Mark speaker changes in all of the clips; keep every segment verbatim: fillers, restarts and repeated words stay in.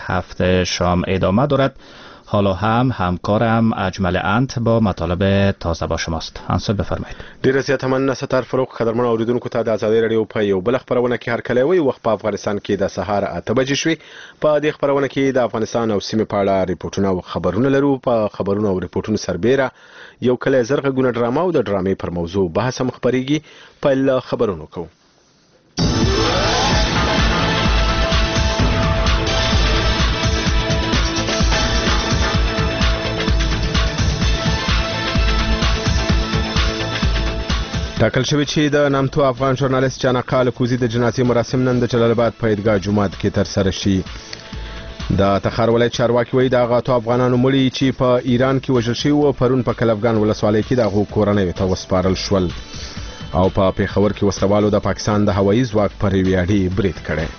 Speaker 1: هفته شام ادامه دارد. حالا هم همکارم اجمل انت با مطالب تازه با شماست. انصر بفرمایید.
Speaker 2: ډیر زیات مننه ستار فروغ. قدرمن اوریدونکو ته د ازادي رادیو په یو بل خبرونه کې هر کله وي وخت په افغانستان کې د سهار اته بجې شوي. په دې خبرونه کې د افغانستان او سیمې په اړه ریپورتونه او خبرونه لرو. په خبرونه او ریپورتونو سربېره یو کله زرغونه ډرامه او د ډرامې پر موضوع بحث هم خبريږي. په خبرونو کوو. ټاکل شوی چې د نامتو افغان ژورنالیست جانقا الکوزي د جنازې مراسم نن د جلال آباد په عیدګاه جومات کې ترسره شي. د تخار ولایت چارواکي وایي د هغه اتو افغانانو مړي چې په ایران کې وژل شوي وو پرون په کلفګان ولسوالۍ کې د هغو کورنیو ته وسپارل شول او په پېښور کې وسلوالو د پاکستان د هوایي ځواک پر یوې اډې برید کړی.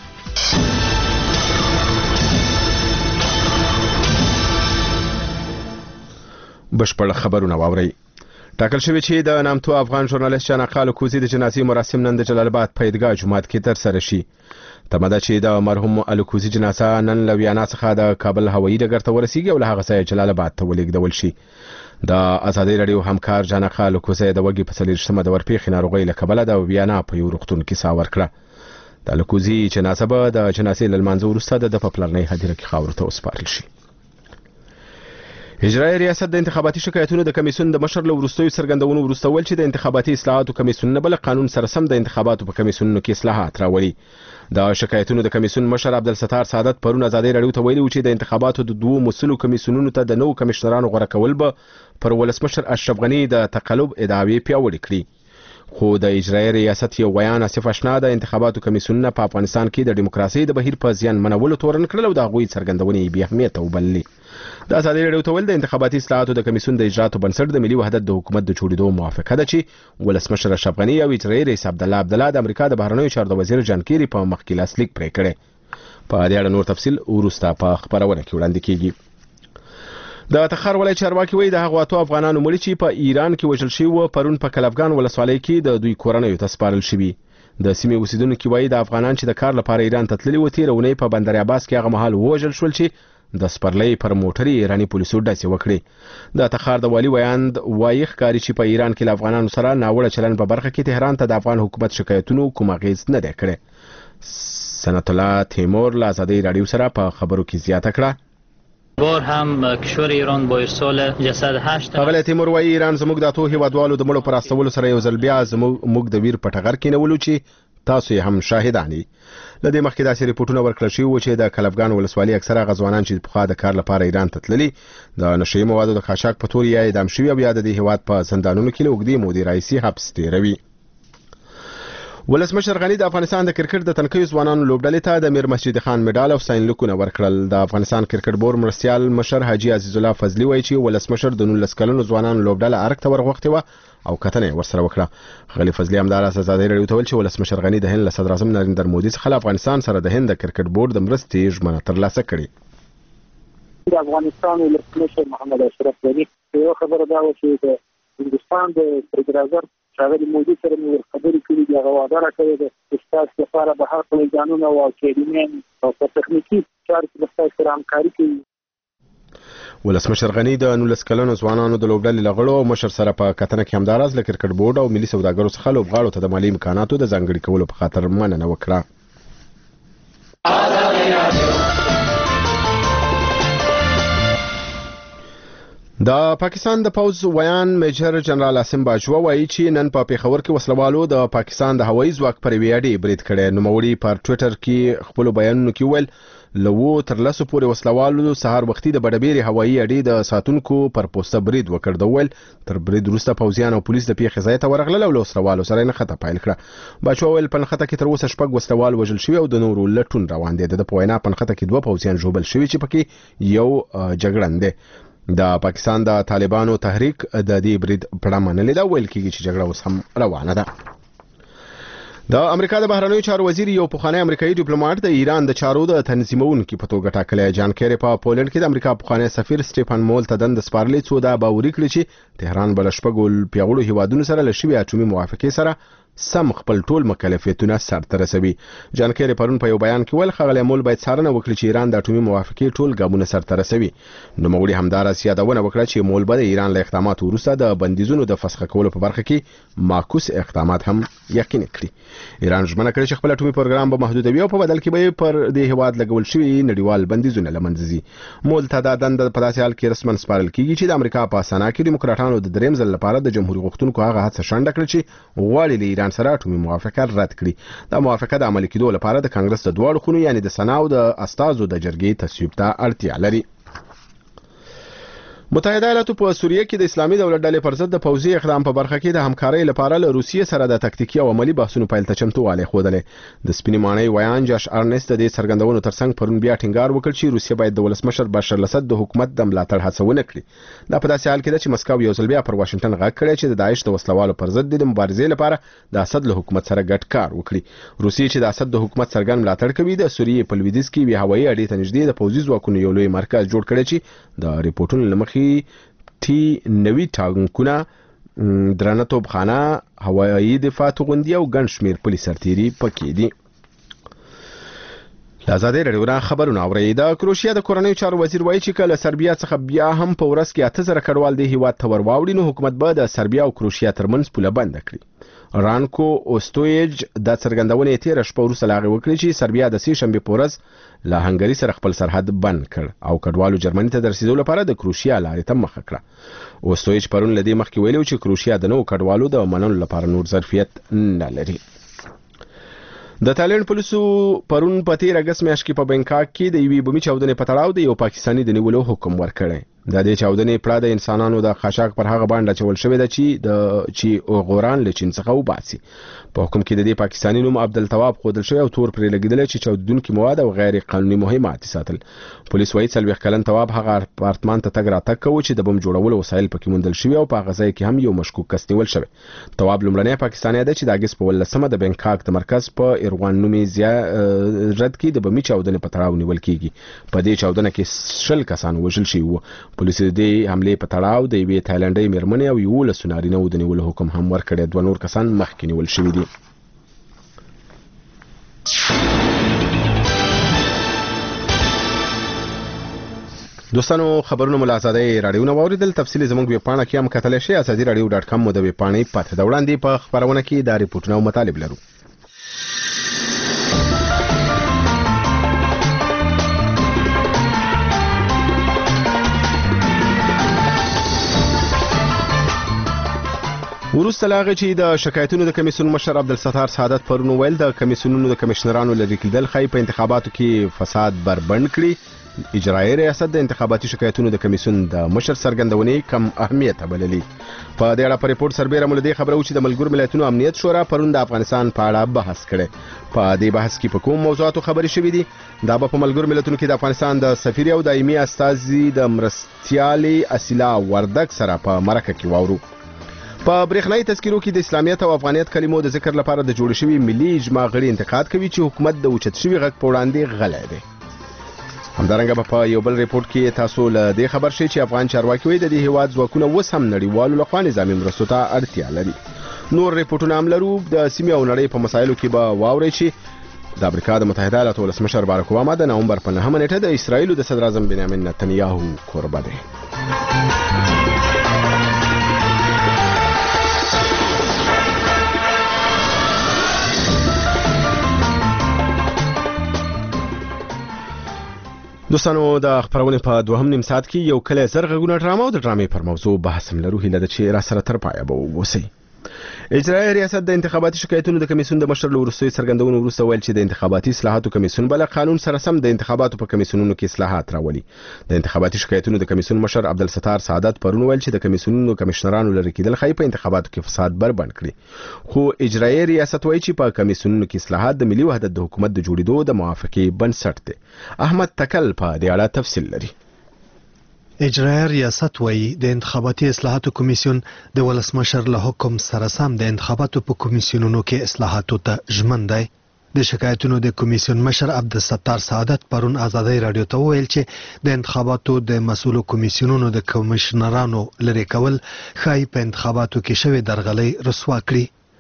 Speaker 2: بشپړ خبرونه واورئ. ټاکل شوی چې د نامتو افغان ژورنالیست جانقا الکوزي د جنازې مراسم نن د جلال آباد په عیدګاه جومات کې ترسره شي. تمه ده چې د مرحوم الکوزي جنازه نن له ویانا څخه د کابل هوایي ډګر ته ورسیږي او له هغه ځایه جلال آباد ته ولېږدول شي. د ازادي رادیو همکار جانقا الکوزي د وګړي په څلورشتمه د ورپېښې ناروغۍ له کبله د ویانا په یو روغتون کې ساه ورکړه. د الکوزي جنازه به د جنازې له لمانځه وروسته د په پلرنۍ هدیره کې خاورو ته وسپارل شي. اجرایي ریاست د انتخاباتي شکایتونو د کمیسیون د مشر له وروستیو څرګندونو وروسته ویل چې د انتخاباتي اصلاحاتو کمیسیون بل قانون سره سم د انتخاباتو په کمیسیونونو کې اصلاحات راوړي. د شکایتونو د کمیسیون مشر عبدالستار سعادت پرون ازادي رادیو ته ویلي چې د انتخاباتو د دوه مسلو کمیسیونونو ته د نو کمشنرانو غوړه کول به پر ولسمشر اشرف غنی د تقلب ادعاوې پیاوړې کړي. خو د اجرایي ریاست یو بیان اسف اشنا د انتخاباتو کمیسیونونه په افغانستان کې د دیموکراسي د بهیر په زیان منولو تورن کړل او د هغوی څرګندونې بې اهمیته وبللې. د ازادي رادیو ته ویل د انتخاباتي اصلاحاتو د کمیسیون د اجراتو بنسټ د ملي وحدت د حکومت د جوړېدو موافقه ده چې ولسمشر اشرف غنی او اجرایي رئیس عبدالله عبدالله د امریکا د بهرنیو چارو د وزیر جان کیری په مخ کې لاسلیک پرې کړی. په دې اړه نور تفصیل وروسته په خبرونه کې وړاندې کیږي. د تخار ولایت چارواکي وایي د هغو اتو افغانانو مړي چې په ایران کې وژل شوي وو پرون په کلفګان ولسوالۍ کې د دوی کورنیو ته سپارل شوي. د سیمې اوسیدونکو وایي د افغانان چې د کار لپاره ایران ته تللي وو تېره اونۍ په بندر عباس کې هغه مهال وژل شول چې د سپرلۍ پر موټرې ایراني پولیسو ډزې وکړې. د تخار د والي ویاند وایي ښکاري چې په ایران کې له افغانانو سره ناوړه چلند په برخه کې تهران ته د افغان حکومت شکایتونو کوم اغېز نه دی کړی. سنت الله تیمور له ازادي رادیو سره په خبرو کې زیاته کړه.
Speaker 3: بار هم کشور ایران با ارسال جسد هشت
Speaker 2: اغلی تیمور وایي ایران زموږ د اتو هیوادوالو د مړو پر استولو سره یو ځل بیا زموږ د ویر په ټغر کې نیولو چې تاسو یې هم شاهدان یې. له دې مخکې داسې ریپورټونه ورکړل شوي وو چې د کلفګان ولسوالۍ اکثره هغه ځوانان چې پخوا د کار لپاره ایران ته تللي د نشهیي موادو د قاچاق په تور یا اعدام شوي او یا د دې هیواد په زندانونو کې له اوږدې مودې راهیسې حبس تېروي. ولسمشر غنی د افغانستان د کرکټ د تنکیو ځوانانو لوبډلې ته د میر مسجد خان میډال او ساين لیکونه ورکړل. د افغانستان کرکټ بورډ مرستیال مشر حاجی عزیز الله فضلی وایي چې ولسمشر د نولس کلنو ځوانانو لوبډله ارګ ته ورغوښتې وه او کتنه ورسره وکړه. غلی فضلی همداراز ازادي رادیو ته ویل چې ولسمشر غنی د هند له صدر اعظم نریندر مودي څخه افغانستان سره د هند د کرکټ بورډ د مرستې ژمنه ترلاسه کړې.
Speaker 4: د افغانستان ولسمشر محمد اشرف غنی یو خبره دا و چې د هندستان د صدر اعظم شاغلي مودي سره مو خبرې کړې دي، هغه وعده راکړې ده چې ستاسو لپاره به هر ډول قانون او اکیډمي او تخنیکي چارې به ستاسو سره همکاري کوي.
Speaker 2: ولسمشر غنی د نولس کلنو ځوانانو د لوبډلې له غړو او مشر سره په کتنه کې همداراز له کرکټ بورډ او ملي سوداګرو څخه لوبغاړو ته د مالي امکاناتو د ځانګړي کولو په خاطر مننه وکړه. د پاکستان د پوز ویان میجر جنرال عاصم باجوا وایي چې نن په پیښور کې وسلوالو د پاکستان د هوایي ځواک پر ویاډي برید کړي. نوموړي پر ټوئیټر کې خپل بیانونه کې ویل لوو تر لاسو پورې وسلوالو سهار وختي د بډبېری هوایي اډې د ساتونکو پر پوسټه برید وکړ. د ویل تر برید وروسته پوځیان او پولیس د پیښې ځای ته ورغلل او له وسلوالو سره نه خطه پیل کړه. باجوا ویل پنخته کې تر اوسه شپږ وسلوال وژل شوي او د نورو لټون روان دي. د پوینا پنخته کې دوه پوځیان ژوبل شوي چې پکې یو جګړن دی. د پاکستان د طالبانو تحریک د دې برید پړه منلې ده. ویل کېږي چې جګړه اوس هم روانه ده. د امریکا د بهرنیو چارو وزیر یو پخوانی امریکایي ډیپلوماټ د ایران د چارو د تنظیمونکو په توګه ټاکلی. جان کیری په پولند کې د امریکا پخوانی سفیر سټیفن مول ته دند سپارلې څو دا باوري کړی چې تهران بل شپږ پیاوړو هیوادونو سره له شوی اټومي موافقې سره سم خپل ټول مکلفیتونه سرته رسوي. جان کیری پرون په یو بیان کې ویل ښاغلی مول باید څارنه وکړي چې ایران د اټومي موافقې ټول ګامونه سرته رسوي. نوموړي همداراز یادونه وکړه چې مول به د ایران له اقداماتو وروسته د بندیزونو د فسخ کولو په برخه کې معکوس اقدامات هم یقیني کړي. ایران ژمنه کړې چې خپل اټومي پروګرام به محدودوي او په بدل کې به پر دې هیواد لګول شوي نړیوال بندیزونه له منځه ځي. مول ته دا دنده په داسې حال کې رسماً سپارل کیږي چې د امریکا په سنا کې دیموکراټانو د دریم ځل لپاره د جمهوریت غوښتونکو هغه هڅه شنډه کړې چې غواړي له ایران سره اټومي موافقه رد کړي. دا موافقه د عملي کېدو لپاره د کانګرس د دواړو خونو یعنی د سنا او د استازو د جرګې تصویب ته اړتیا لري. متحده ایالاتو په سوریه کې د اسلامي دولت ډلې پر ضد د پوځي اقدام په برخه کې د همکارۍ لپاره له روسیې سره د تکتیکي او عملی بحثونو پیل ته چمتووالی ښودلې. د سپینې ماڼۍ ویان جاش ارنست د دې څرګندونو ترڅنګ پرون بیا ټینګار وکړ چې روسیه باید د ولسمشر بشار الاسد د حکومت د ملاتړ هڅه ونه کړي. دا په داسې حال کې ده چې مسکو یو ځل بیا پر واشنگټن غږ کړی چې د داعش د وسلوالو پر ضد د مبارزې لپاره د اسد له حکومت سره ګډ کار وکړي. روسیې چې د اسد د حکومت څرګند ملاتړ کوي د سوریې په لویدیځ کې وی هوایي اډې ته نږدې د پوځي ځواکونو یو لوی مرکز جوړ کړی چې د ریپورتونو له مخې ټي نوي ټانکونه درنه توپخانه هوایي دفاع توغندي او ګڼ شمېر پولیس سرتیري پکې دي. ازادي راډیو خبرونه اوري. د کروشیا د کورنیو چارو وزیر وایي چې کله سربیا څخه بیا هم په ورځ کې اته زره کډوال د هیواد ته ورواوړي نو حکومت به د سربیا او کروشیا ترمنځ پوله بند کړي. رانکو اوستویج د څرګندونې تیر شپه وروسته لاغې وکړي چې سربیا د سې شنبې په ورځ له هنګري سره خپل سرحد بند کړ او کډوالو جرمني ته د رسیدو لپاره د کروشیا لارې ته مخه کړه. اوستویج پرون له دې مخکې ویلي چې کروشیا د نوو کډوالو د منلو لپاره نور ظرفیت نه لري. د تایلند پولیسو پرون په تیر اگست میاشت کې په بنکاک کې د یوې بمي چاودنې په تړاو د یو پاکستاني د نیولو حکم ورکړی. د دې چاودنې پړه د انسانانو د خاشاک پر هغه باندې چول شوې ده چې د چې غوران له چین څخه وباسي. په حکم کې د دې پاکستاني نوم عبدالتواب خودل شوی او تور پرې لګیدل چې چاودونکي مواد او غیر قانوني مهمات ساتل. پولیس وايي څلوېښت کلن تواب هغه اپارتمان ته تګ راتګ کوي چې د بم جوړولو وسایل پکې موندل شوي او په هغه ځای کې هم یو مشکوک کس نیول شوی. تواب لومړنی پاکستاني دی چې د اگست په ولسمه د بنکاک د مرکز په ایروان نومي زیارت کې د بمي چاودنې په تړاو نیول کیږي. په دې چاودنه کې شل کسان وژل شوي وو. پولیس د حمله په تړاو د یوې تایلندۍ میرمنې او یو لس نارینه د نیولو حکم هم ورکړی. دوه نور کسان مخکې نیول شوي دي. دوستانو خبرونه مل ازادي رادیو نو اوریدل. تفصیلی زموږ ویب پاڼه کې هم کتلی شئ. ازادي رادیو ډاټ کام مو د ویب پاڼې پته ده. وړاندې په خبرونه کې دا ریپورتونه او مطالب لرو. وروسته لاغه چې د شکایتونو د کمیسیون مشر عبدالستار سعادت پرون ویل د کمیسیونونو د کمشنرانو لري کېدل خای په انتخاباتو کې فساد بربند کړي. اجرایي ریاست د انتخاباتي شکایتونو د کمیسیون د مشر څرګندونې کم اهمیت بللي. په دې اړه په ریپورت سربېره مول دې خبره و چې د ملګرو ملتونو امنیت شورا پرون د افغانستان په اړه بحث کړي. په دې بحث کې په کوم موضوعاتو خبرې شوې دي؟ دا به په ملګرو ملتونو کې د افغانستان د سفیر او دایمي استازي د مرستيالي اصله وردک سره په مرکه کې واورو. په برېښنايي تذکیرو کې د اسلامیت او افغانیت کلمو د ذکر لپاره د جوړ شوي ملي اجماع غړي انتقاد کوي چې حکومت د اوچت شوي غږ په وړاندې غلی دی. همدارنګه په یو بل ریپورت کې تاسو له دې خبر شئ چې افغان چارواکي وایي د دې هیواد ځواکونه اوس هم نړیوالو لخوا نظامي مرستو ته اړتیا لري. نور ریپورتونه هم لرو. د سیمې او نړۍ په مسایلو کې به واورئ چې د امریکا د متحده ایالاتو ولسمشر باراک اوباما د نومبر په نهمه نیټه د اسرائیلو د صدر اعظم بنیامین نتنیاهو کوربه دی. دوستانو د خبرونه په دوهم نیم ساعت کې یو کله زرغونه ډرامه او د ډرامې پر موضوع بحث هم لرو. هیله ده چې را سره تر پایه به ووسئ. اجرایي ریاست د انتخاباتي شکایتونو د کمیسیون د مشر له وروستیو څرګندونو وروسته ویل چې د انتخاباتي اصلاحاتو کمیسیون بل قانون سره سم د انتخاباتو په کمیسیونونو کې اصلاحات راولي. د انتخاباتي شکایتونو د کمیسیون مشر عبدالستار سعادت پرون ویل چې د کمیسیونونو کمشنرانو لري کېدل خای په انتخاباتو کې فساد بربند کړي. خو اجرایي ریاست وایي چې په کمیسیونونو کې اصلاحات د ملي وحدت د حکومت د جوړېدو د موافقې بنسټ دی. احمد تکل په دې اړه تفصیل لري.
Speaker 5: اجرایي ریاست وایي د انتخاباتي اصلاحاتو کمیسیون د ولسمشر له حکم سره سم د انتخاباتو په کمیسیونونو کې اصلاحاتو ته ژمن دی. د شکایتونو د کمیسیون مشر عبدالستار سعادت پرون ازادي رادیو ته ویل چې د انتخاباتو د مسؤلو کمیسیونونو د کمشنرانو لري کول خای په انتخاباتو کې شوی درغلي رسوا کړي.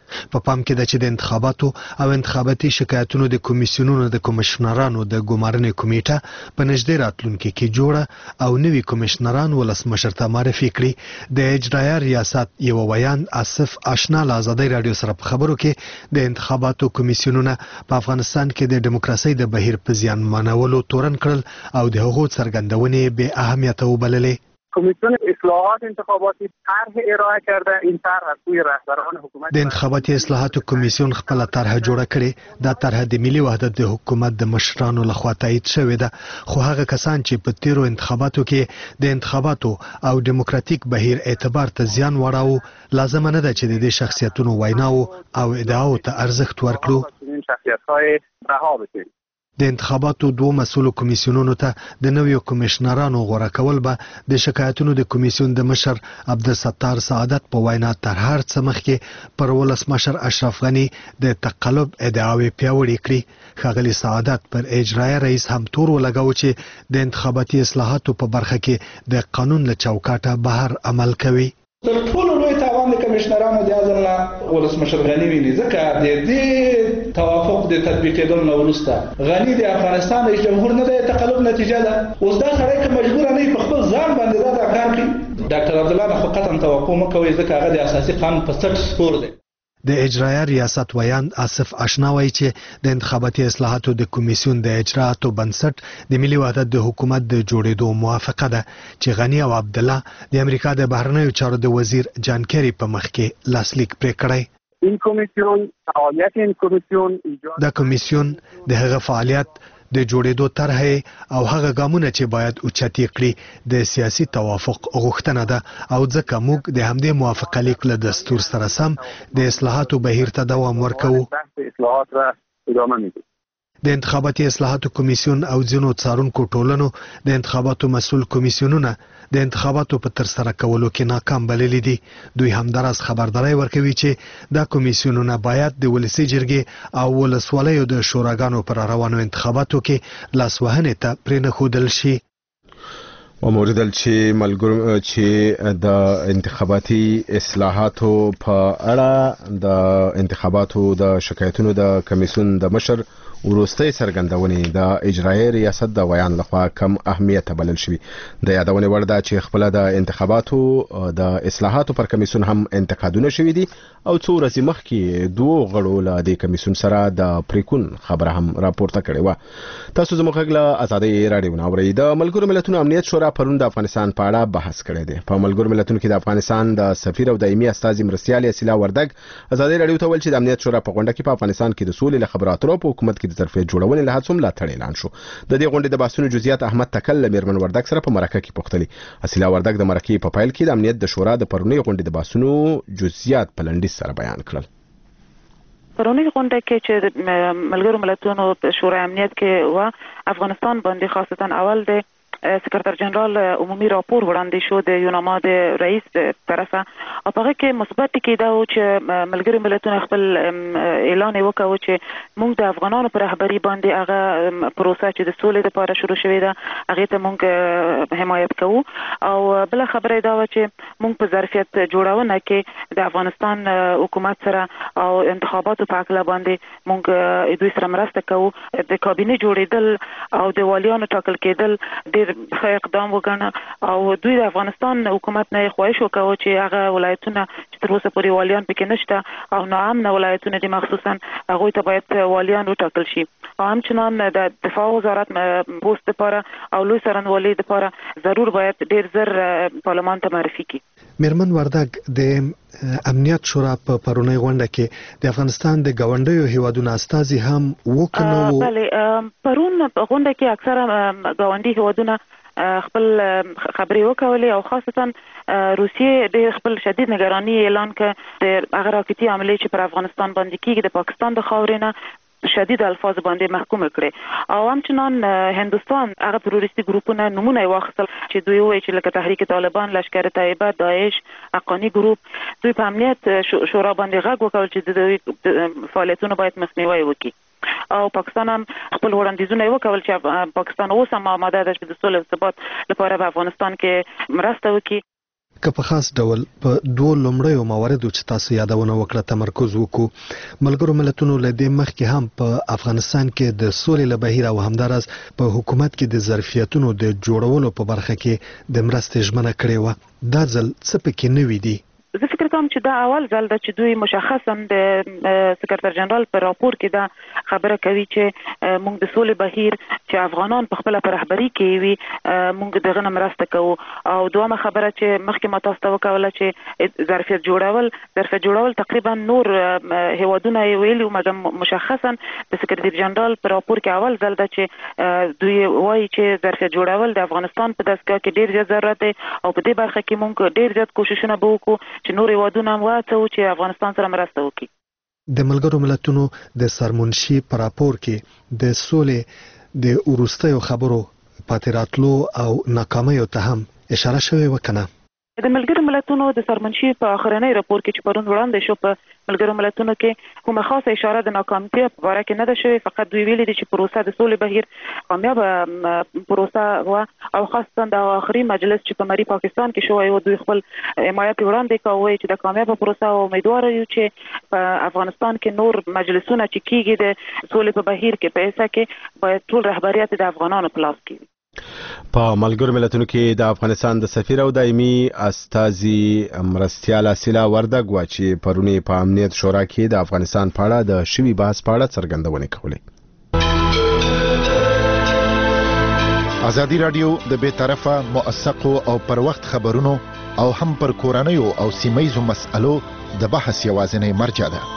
Speaker 5: په پام کې ده چې د انتخاباتو او انتخاباتي شکایتونو د کمیسیونونو د کمشنرانو د ګمارنې کمیټه په نږدې راتلونکي کې جوړه او نوي کمشنران ولسمشر ته معرفي کړي. د اجرایه ریاست یو ویان آصف آشنا له ازادۍ راډیو سره په خبرو کې د انتخاباتو کمیسیونونه په افغانستان کې د دیموکراسۍ د بهیر په زیانمنولو تورن کړل او د هغو څرګندونې بې اهمیته وبللې.
Speaker 4: کمیسیون اصلاحات انتخاباتی طرح ارائه کرده. این طرح از سوی رهبران حکومت
Speaker 5: د انتخاباتي اصلاحاتو کمیسیون خپل طرح جوړه کړې. دا طرح د ملي وحدت د حکومت د مشرانو لخوا تایید شوې ده، خو هغه کسان چې په تیرو انتخاباتو کې د انتخاباتو او دیموکراتیک بهیر اعتبار ته زیان وړاوه، لازم نه ده چې د دې شخصیتونو ویناو او ادعاو ته ارزښت ورکړو.
Speaker 4: این شخصیت‌های رها بشید.
Speaker 5: د انتخاباتو دوه مسؤلو کمیسیونونو ته د نویو کمشنرانو غوره کول به د شکایتونو د کمیسیون د مشر عبدالستار سعادت په وینا تر هر څه مخکې پر ولسمشر اشرف غني د تقلب ادعاوې پیاوړې کړي. ښاغلي سعادت پر اجرایه رئیس هم تور ولګاوه چې د انتخاباتي اصلاحاتو په برخه کې د قانون له چوکاټه بهر عمل کوي.
Speaker 6: تر ټولو لوی تاوان د کمشنرانو د ازل نه ولسمشر غني ویني، ځکه د دې توافق د تطبیقېدو نه وروسته غني د افغانستان رئیس جمهور نه د تقلب نتیجه ده. اوس دا سړی که مجبور نه په خپل ځان باندې دا کار کوي، ډاکټر عبدالله نه خو قطعا توقع مه کوئ، ځکه هغه د اساسي قانون په سټ سپور دی.
Speaker 5: د اجرایه ریاست ویان آصف آشنا وایي چې د انتخاباتي اصلاحاتو د کمیسیون د اجرااتو بنسټ د ملي وحدت د حکومت د جوړېدو موافقه ده چې غني او عبدالله د امریکا د بهرنیو چارو د وزیر جان کیری په مخ کې لاسلیک پرې کړی.
Speaker 4: این کمیسیون فعالیت این کمیسیون
Speaker 5: دا کمیسیون د هغه فعالیت د جوړېدو طرح او هغه ګامونه چې باید اوچتې کړي د سیاسي توافق غوښتنه ده او ځکه موږ د همدې موافقه لیک له دستور سره سم د اصلاحاتو بهیر ته دوام ورکوو.
Speaker 4: اصلاحات را ادامه میدیم.
Speaker 5: د انتخاباتي اصلاحاتو کمیسیون او ځینو څارونکو ټولنو د انتخاباتو مسؤل کمیسیونونه د انتخاباتو په ترسره کولو کې ناکام بللي دي. دوی همداراز خبرداری ورکوي چې دا کمیسیونونه باید د ولسي جرګې او ولسوالیو د شوراګانو پر روانو انتخاباتو کې لاسوهنې ته پرېنښودل شي.
Speaker 2: وموردل چې ملګرو چې د انتخاباتي اصلاحاتو په اړه د انتخاباتو د شکایتونو د کمیسیون د مشر وروستۍ څرګندونې د اجرایه ریاست د ویان لخوا کم اهمیت بلل شوی. د یادونې وړ ده چې خپل د انتخاباتو د اصلاحاتو پر کمیسیون هم انتقادونه شوي دي او څو ورځې مخکې دوه غړو له د کمیسیون سره د پریکون خبره هم راپورته کړې و. تاسو زموږ غږ له ازادۍ راډیو نه اورئ. د ملګرو ملتونو امنیت شورا پرون د افغانستان په اړه بحث کړی دی. په ملګرو ملتونو کې د افغانستان د سفیر او دایمي استازي مرستیال اسیلا وردګ ازادۍ راډیو ته ویل چې د امنیت شورا په غونډه کې په افغانستان کې د سولې له خبرو اترو په حکومت کې د ظرفیت جوړونې له هڅو ملاتړ اعلان شو. د دې غونډې د بحثونو جزئیات احمد تکل له میرمن وردګ سره په مرکه کې پوښتلي. اسیلا وردګ د مرکې په پیل کې د امنیت د شورا د پرونی غونډې د بحثونو جزئیات په لنډیز سره بیان کړل.
Speaker 7: پرونی غونډه کې چې ملګرو ملتونو شورا امنیت کې و افغانستان باندې خاصتا اول د سکرتر جنرال عمومي راپور وړاندې شو د یوناما د رئیس طرفه او په هغه کې مثبت کې دا و چې ملګري ملتونه خپل اعلان وکړ چې موږ د افغانانو پر رهبری باندې هغه پروسه چې د سولې لپاره شروع شوې ده هغه ته موږ حمایت کوو او بل خبره دا و چې موږ په ظرفیت جوړونه کې د افغانستان حکومت سره او انتخاباتو په اړه باندې موږ دوی سره مرسته کوو. د کابینه جوړېدل او د والیانو ټاکل کېدل ډېر ښه اقدام وګڼه او دوی د افغانستان حکومت نه خواهش وکاوه چې هغه ولایتونه چې تر اوسه پورې والیان پکې نشته او ناامنه ولایتونه دي مخصوصا هغوی ته باید والیان وټاکل شي او همچنان د دفاع وزارت پوست لپاره او لوی څارنوالۍ لپاره ضرور باید ډېر زر پارلمان ته معرفي کړي.
Speaker 5: میرمن وردګ د امنیت شورا په پرونی غونډه کې د افغانستان د ګاونډیو هیوادونو استازي هم وکړو.
Speaker 7: بله پرون په غونډه کې اکثره ګاونډي هیوادونه خپل خبرې وکولې او خاصتا روسیې د خپل شدید نگرانی اعلان کړ د هغه راکټي حملې چې پر افغانستان باندې کېږي د پاکستان د خاورې نه شدید الفاظ باندې محکوم کړي او همچنان هندوستان هغه تروریستي ګروپونه نمونه واخیستل چې دوی وایي چې لکه تحریک طالبان، لشکر طیبه، داعش، حقانی ګروپ دوی په امنیت شورا باندې غږ وکړ چې د دوی فعالیتونو باید مخنیوي وکړي او پاکستان هم خپل وړاندیزونه وکول چې پاکستان اوس هم آماده ده چې د سولې او ثبات لپاره په افغانستان کې مرسته وکړي.
Speaker 5: که په خاص ډول په دوه لومړیو مواردو چې تاسو یادونه وکړه تمرکز وکړو. ملګرو ملتونو له دې مخکې هم په افغانستان کې د سولې له بهیر او همداراز په حکومت کې د ظرفیتونو د جوړولو په برخه کې د مرستې ژمنه کړې وه. دا ځل څه پکې نوي دي؟
Speaker 7: زه فکر کوم چې دا اول ځل ده چې دوی مشخصا د سکرتر جنرال په راپور کې دا خبره کوي چې موږ د سولې بهیر چې افغانان په خپل پر رهبری کې وي موږ دغه نه مرسته کوو. او دومره خبره چې مخکې ما تاسو ته وکوله چې ظرفیت جوړول ظرفیت جوړول تقریبا نور هیوادونه ویلي مګر مشخصا د سکرتر جنرال په راپور کې اول ځل ده چې دوی وایي چې ظرفیت جوړول د افغانستان په دستګاه کې ډیر زیات ضرورت دی او په دې برخه کې موږ ډیر زیات کوششونه به وکړو چې نور هیوادونه هم وهڅوو چې افغانستان سره مرسته وکړي.
Speaker 5: د ملګرو ملتونو د سرمنشي په راپور کې د سولې د وروستیو خبرو پاتې راتلو او ناکامیو ته هم اشاره شوې وکنه.
Speaker 7: د ملګرو ملتونو د سرمنشي په اخرنۍ راپور کې چې پرون وړاندې شو په ملګرو ملتونو کې کومه خاصه اشاره د ناکامتیا په اړه کې نه ده شوې. فقط دوی ویلي دي چې پروسه د سولې بهیر کامیاب پروسه و او خاصه د اخري مجلس چې په مری پاکستان کې شوی و دوی خپل حمایت وړاندې کوي چې د کامیاب پروسه او امیدوار یو چې په افغانستان کې نور مجلسونه چې کیږي د سولې په بهیر کې په اساس کې باید ټول رهبریت د افغانانو په لاس کې.
Speaker 2: په ملګرو ملتونو کې د افغانستان د سفیر او دایمي استازي مرستیال اسیلا وردګ و چې پرونی په امنیت شورا کې د افغانستان په اړه د شوی بحث په اړه څرګندونه کولې.
Speaker 8: ازادي رادیو د بې طرفه موثقو او پر وخت خبرونو او هم پر کورنیو او سیمایزو مسألو د بحث یوازینی مرجع ده.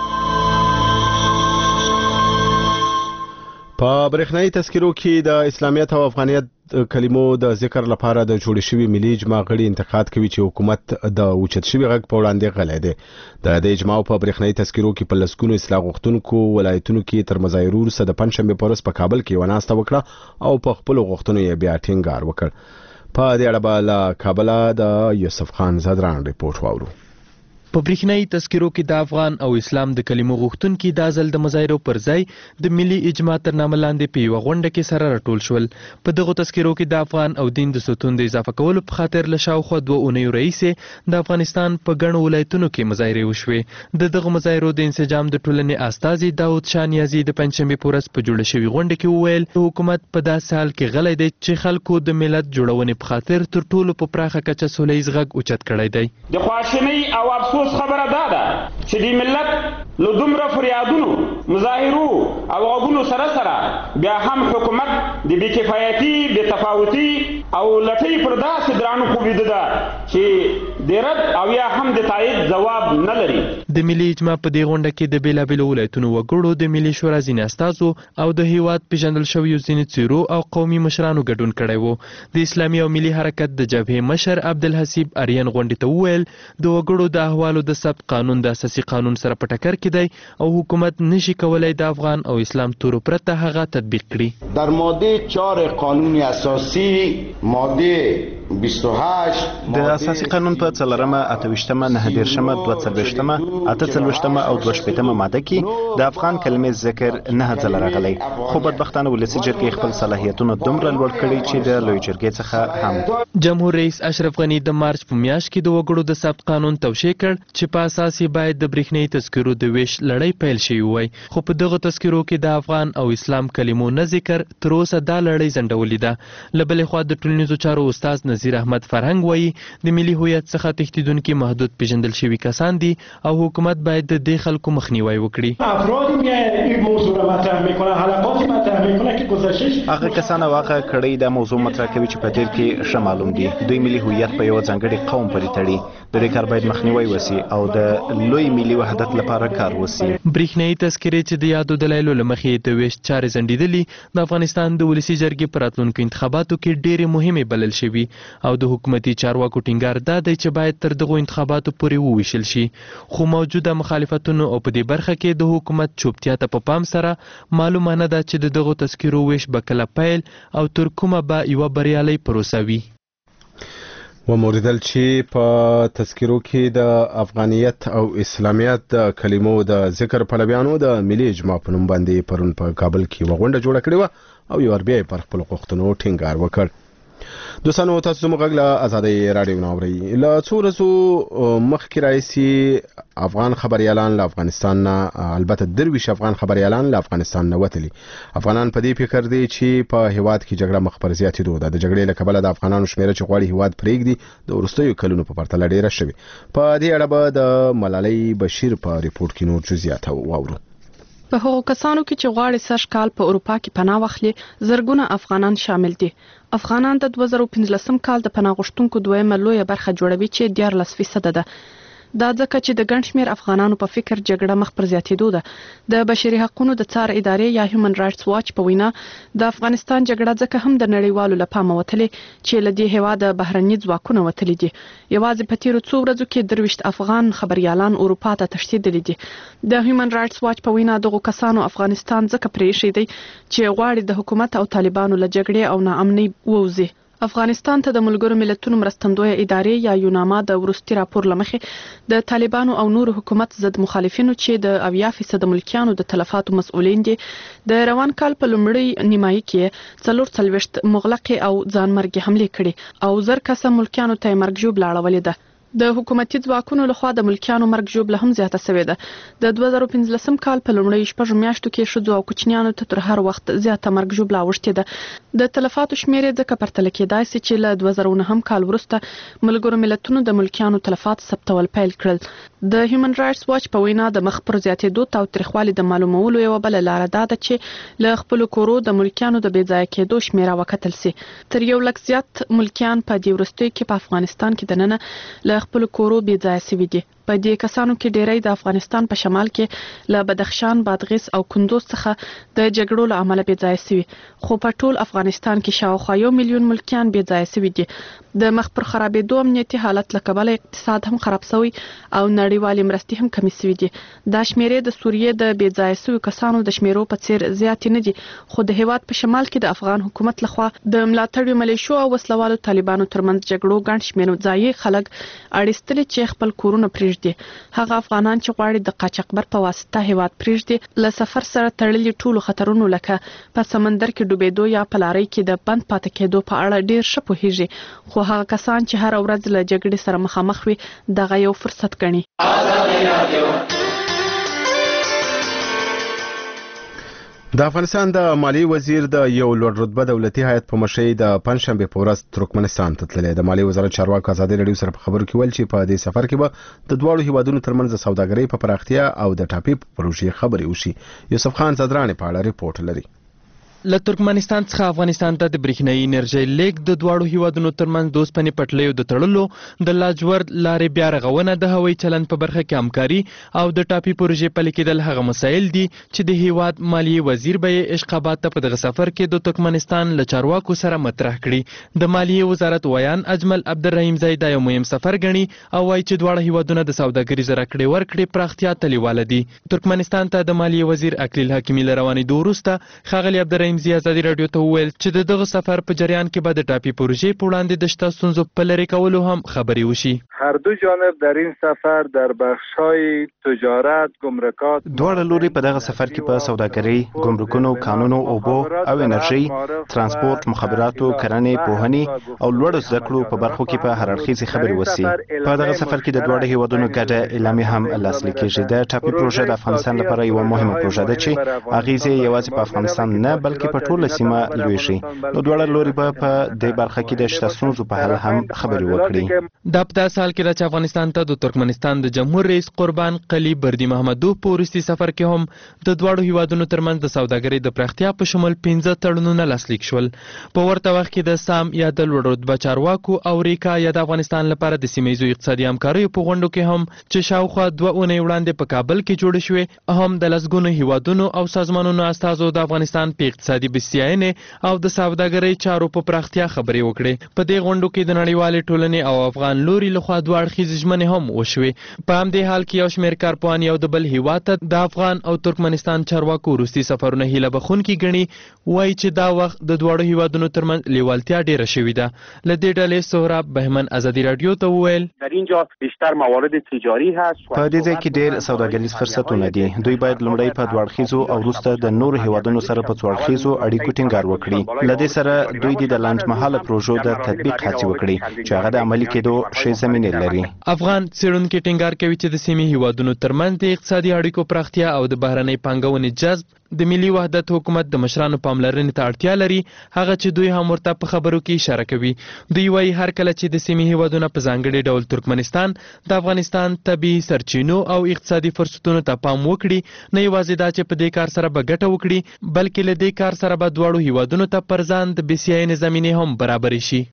Speaker 2: په برېښنايي تذکرو کې د اسلامیت او افغانیت کلمو د ذکر لپاره د جوړ شوی ملي اجماع غړي انتقاد کوي چې حکومت د اوچت شوی غږ په وړاندې غلی دی. د اجماع په برېښنايي تذکرو کې په لسګونو اصلاح غوښتونکو ولایتونو کې تر مظاهرو وروسته د پنځشنبه په ورځ په کابل کې وناسته وکړه او په خپل غوښتنو یې بیا ټینګار وکړ. په دې اړه به له کابل د یوسف خان زدران ریپورت واورو.
Speaker 9: په برېښنايي تذکرو کې د افغان او اسلام د کلمو غوښتونکي د ځل د مظاهرو پر ځای د ملي اجماع تر نامه لاندې په یوه غونډه کې سره راټول شول. په دغو تذکرو کې د افغان او دین د ستون د اضافه کولو په خاطر له شاوخوا دوه اونیو راهیسې د افغانستان په ګڼو ولایتونو کې مظاهرې وشوې. د دغو مظاهرو د انسجام د ټولنې استازي داود شاه نیازي د پنځشنبې په ورځ په جوړه شوې غونډه کې وویل حکومت په داسې حال کې غلی دی چې خلکو د ملت جوړونې په خاطر تر ټولو په پراخه کچه سولیز غږ اوچت کړی دی.
Speaker 10: د خواشینۍ او افسوس خبره ده ده چې د ملت له دومره فریادونو مظاهرو او غږونو سره سره بیا هم حکومت د بې کفایتي بې تفاوتي او لټۍ پر داسې درانو کوبیده ده چې د رد او یا هم د تایید ځواب نه لري.
Speaker 9: د ملي اجماع په دې غونډه کې د بېلابېلو ولایتونو وګړو د ملي شورا ځینې استازو او د هیواد پیژندل شویو ځینې څیرو او قومي مشرانو ګډون کړی و. د اسلامي او ملي حرکت د جبهې مشر عبدالحسیب اریان غونډې ته وویل د وګړو د احوالو د ثبت قانون د اساسي قانون سره په ټکر کې دی او حکومت نشي کولای د افغان او اسلام تورو پرته هغه تطبیق کړي.
Speaker 11: در ماده چهار قانون اساسی ماده بیست و هشت
Speaker 12: د اساسي قانون په څلورمه اتهویشتمه نهدېرشمه دوه څلوېښتمه اته څلوېښتمه او دوه شپېتمه ماده کې د افغان کلمې ذکر نه ځله راغلی خو بدبختانه ولسي جرګې خپل صلاحیتونه دومره لوړ کړي چې د لوی جرګې څخه هم
Speaker 9: جمهور رئیس اشرف غني د مارچ په میاشت کې د وګړو د ثبت قانون توشیح کړ چې په اساس یې باید د برېښنايي تذکرو د ویش لړۍ پیل شوې وای خو په دغه تذکرو کې د افغان او اسلام کلمو نه ذکر تر اوسه دا لړۍ ځنډولې ده. له بلې خوا د ټولنیزو چارو استاد نذیر احمد فرهنګ وایي د ملي هویت څخه تښتېدونکي محدود پیژندل شوي کسان دي او حکومت باید د دې خلکو مخنیوی وکړي.
Speaker 12: هغه کسان او هغه کړۍ دا موضوع مطرح کوي چې په دې کې ښه معلوم دي دوی ملي هویت په یو ځانګړي قوم پورې تړي. د دې کار باید مخنیوی وسی او د لوی ملي وحدت لپاره کار وسی.
Speaker 9: برېښنايي تذکرې چې د یادو دلایلو له مخې د ویش چارې ځنډېدلې د افغانستان د ولسي جرګې په راتلونکو انتخاباتو کې ډېرې مهمې بلل شوي او د حکومتي چارواکو ټینګار دا دی چې باید تر دغو انتخاباتو پورې وویشل شي. خو موجوده مخالفتونو او په دې برخه کې د حکومت چوپتیا ته په پام سره معلومه نه ده چې د دغو تذکرو ویش به کله پیل او تر کومه به یوه بریالۍ پروسه وي.
Speaker 2: وموردل چې په تذکرو کې د افغانیت او اسلامیت د کلمو د ذکر پلویانو د ملي اجماع په نوم باندې پرون په کابل کې وغونډه جوړه کړې و او یو بیا پر خپل غوښتنو ټینګار وکړ. دوستانو تاسو زموږ غږ له ازادۍ رادیو نه اورئ. له څو ورځو مخکې راځي افغان خبريالان له افغانستان نه، البته درویش افغان خبريالان له افغانستان نه وتلي. افغانان په دې فکر دي چې په هیواد کې جګړه مخ پر زیاتېدو ده. د جګړې له کبله د افغانانو شمیره چې غواړي هیواد پرېږدي د وروستیو کلونو په پرتله ډیره شوې. په دې اړه به د ملالۍ بشیر په ریپورت کې نور جزئیات واورو.
Speaker 13: په هغو کسانو کې چې غواړي سږ کال په اروپا کې پناه واخلي زرګونه افغانان شامل دي. افغانان د دوه زره پنځلسم کال د پناه غوښتونکو دویمه لویه برخه جوړوي چې دیارلس فیصده ده. دا ځکه چې د ګڼ شمېر افغانانو په فکر جګړه مخ پر زیاتېدو ده. د بشري حقوقو د څار ادارې یا هیومن رائټس واچ په وینا د افغانستان جګړه ځکه هم د نړیوالو له پامه وتلې چې له دې هېواده بهرني ځواکونه وتلي دي. یوازې په تیرو څو ورځو کې درویشت افغان خبريالان اروپا ته تښتېدلي دي. د هیومن رائټس واچ په وینا دغه کسانو افغانستان ځکه پرېښی دی چې غواړي د حکومت او طالبانو له جګړې او ناامنۍ ووځي. افغانستان ته د ملګرو ملتونو مرستندویه ادارې یا یوناما د ورستي راپور لمخې د طالبانو او نور حکومت ضد مخالفینو چې د اویا فیصد ملکیانو د تلفاتو مسؤلین دي د روان کال په لومړۍ نیمایي کې څلور څلوېښت مغلقې او ځانمرګي حملې کړي او زر کسه ملکیانو ته مرګ ژوبله اړولې ده. د حکومتي ځواکونو لخوا د ملکیانو مرګ ژوبله هم زیاته شوې ده. د دوه زره پنځلسم کال په لومړۍ شپږو میاشتو کې ښځو او کوچنیانو ته تر هر وخت زیاته مرګ ژوبله اوښتې ده. د تلفاتو شمېر ځکه پرتله کېدای شي چې له دوه زره نهم کال وروسته ملګرو ملتونو د ملکیانو تلفات ثبتول پیل کړل. د هیومن رائټس واچ په وینا د مخ پر زیاتېدو تاوتریخوالي د معلومولو یوه بله لاره دا ده چې له خپلو کورو د ملکیانو د بې ځایه کېدو شمېره وکتل سي. تر یو لک زیات ملکیان په دې وروستیو کې په افغانستان کې دننه له خپلو کورو بې ځایه سوي دي. په دې کسانو کې ډیری د افغانستان په شمال کې له بدخشان، بادغیس او کندوز څخه د جګړو له امله بې ځایه سوي. خو په ټول افغانستان کې شاوخوا یو میلیون ملکیان بې ځایه سوي دي. د مخ پر خرابېدو امنیتي حالت له کبله اقتصاد هم خراب شوی او نړیوالې مرستې هم کمې شوي دي. دا شمیرې د سوریې د بې ځایه سوي کسانو د شمیرو په څیر زیاتې نه دي، خو د هیواد په شمال کې د افغان حکومت لخوا د ملاتړو ملیشو او وسلوالو طالبانو ترمنځ جګړو ګڼ شمېر ځایي خلک اړیستلي چې خپل کورونه پرېږدي. هغه افغانان چې غواړي د قاچاقبر په واسطه هیواد پرېږدي له سفر سره تړلي ټولو خطرونو لکه په سمندر کې ډوبېدو یا په لارۍ کې د بند پاتې کېدو په اړه ډېر ښه پوهېږي. خو هغه کسان چې هر ورځ له جګړې سره مخامخ وي دغه یو فرصت ګڼي.
Speaker 2: د افغانستان د مالیې وزیر د یو لوړ رتبه دولتي هیئت په مشرۍ د پنځشنبې په ورځ ترکمنستان ته تللی. د مالیې وزارت چارواکو ازادي راډیو سره په خبرو کې ویل چې په دې سفر کې به د دواړو هیوادونو ترمنځ د سوداګرۍ په پراختیا او د ټاپي په پروژې خبرې وشي. یوسف خان زدرانې په اړه ریپورت لري.
Speaker 9: له ترکمنستان څخه افغانستان ته د برېښنايي انرژۍ لیږد د دواړو هیوادونو ترمنځ د اوسپنې پټلیو د تړلو، د لاجورد لارې بیا رغونه، د هوایي چلند په برخه کې همکاري او د ټاپي پروژې پلي کېدل هغه مسایل دي چې د هیواد مالیې وزیر به یې اشقاباد ته په دغه سفر کې د ترکمنستان له چارواکو سره مطرح کړي. د مالیې وزارت ویان اجمل عبدالرحیم زئی دا یو مهم سفر ګڼي او وایي چې دواړه هیوادونه د سوداګریزې راکړې ورکړې پراختیا ته لیواله دي. ترکمنستان ته د مالیې وزیر اکلیل حکیمي له روانېدو وروسته ښاغلي عبدالرحیم زئی ازادي راډیو ته وویل چې د دغه سفر په جریان کې به د ټاپي پروژې په وړاندې د شته ستونزو په لرې کولو هم خبرې وشي.
Speaker 14: هر دو جانب در این سفر در بخش‌های تجارت، گمرکات،
Speaker 12: دواړه لوري په دغه سفر کې په سوداګرۍ، ګمرکونو، کانونو، اوبو او انرژي، ترانسپورت، مخابراتو، کرنې، پوهنې او لوړو زده کړو په برخو کې په هر اړخیزې خبرې وشي. په دغه سفر کې د دواړو هیوادونو ګډه اعلامیه هم لاسلیک کېږي. د ټاپي پروژه د افغانستان لپاره یوه مهمه پروژه ده چې اغیزې یوازې په افغانستان نه بلکې په ټول سیمه لویږي. نو دواړه لوري به په دې برخه کې د شته ستونزو په حل هم خبرې وکړي.
Speaker 9: دا په داسې حال کې ده چې افغانستان ته د ترکمنستان د جمهور رئیس قربان قلی بردي محمدوف په وروستي سفر کې هم د دواړو هیوادونو ترمنځ د سوداګرۍ د پراختیا په شمول پنځه تړونونه لاسلیک شول. په ورته وخت کې د سام یا د لوړ رتبه چارواکو او ریکا یا د افغانستان لپاره د سیمه ییزو اقتصادي همکاریو په غونډو کې هم چې شاوخوا دوه اونۍ وړاندې په کابل کې جوړې شوې هم د لسګونو هیوادونو او سازمانونو استازو د افغانستان په اقتصادي بسیاینې او د سوداګرۍ چارو په پراختیا خبرې وکړې. په دې غونډو کې د نړیوالې ټولنې او افغان لوري لخوا دوه اړخیزې ژمنې هم وشوې. په همدې حال کې یو شمېر کارپوهان یو د بل هیواد ته د افغان او ترکمنستان چارواکو وروستي سفرونه هیله بخښونکي ګڼي. وایي چې دا وخت د دواړو هیوادونو ترمنځ لیوالتیا ډېره شوې ده. له دې ډلې سهراب بهمن ازادي راډیو ته وویل
Speaker 12: په دې ځای کې ډېر سوداګریز فرصتونه دي. دوی باید لومړی په دوه اړخیزو او وروسته د نورو هیوادونو سره په څو اړخیزو ټولنیزو اړیکو ټینګار وکړي. له دې سره دوی د لنډمهاله پروژو د تطبیق هڅې وکړي چې هغه د عملي کېدو ښې زمینې لري.
Speaker 9: افغان څېړونکي ټینګار کوي چې د سیمې هیوادونو ترمنځ د اقتصادي اړیکو پراختیا او د بهرنۍ پانګونې جذب د ملي وحدت حکومت د مشرانو پاملرنې ته اړتیا لري، هغه چې دوی هم ورته په خبرو کې اشاره کوي. دوی وایي هر کله چې د سیمې هیوادونه په ځانګړي ډول ترکمنستان د افغانستان طبیعي سرچینو او اقتصادي فرصتونو ته پام وکړي، نه یوازې دا چې په دې کار سره به ګټه وکړي، بلکې له دې کار سره به دواړو هیوادونو ته پر ځان د بسیاینې زمینې هم برابرې شي.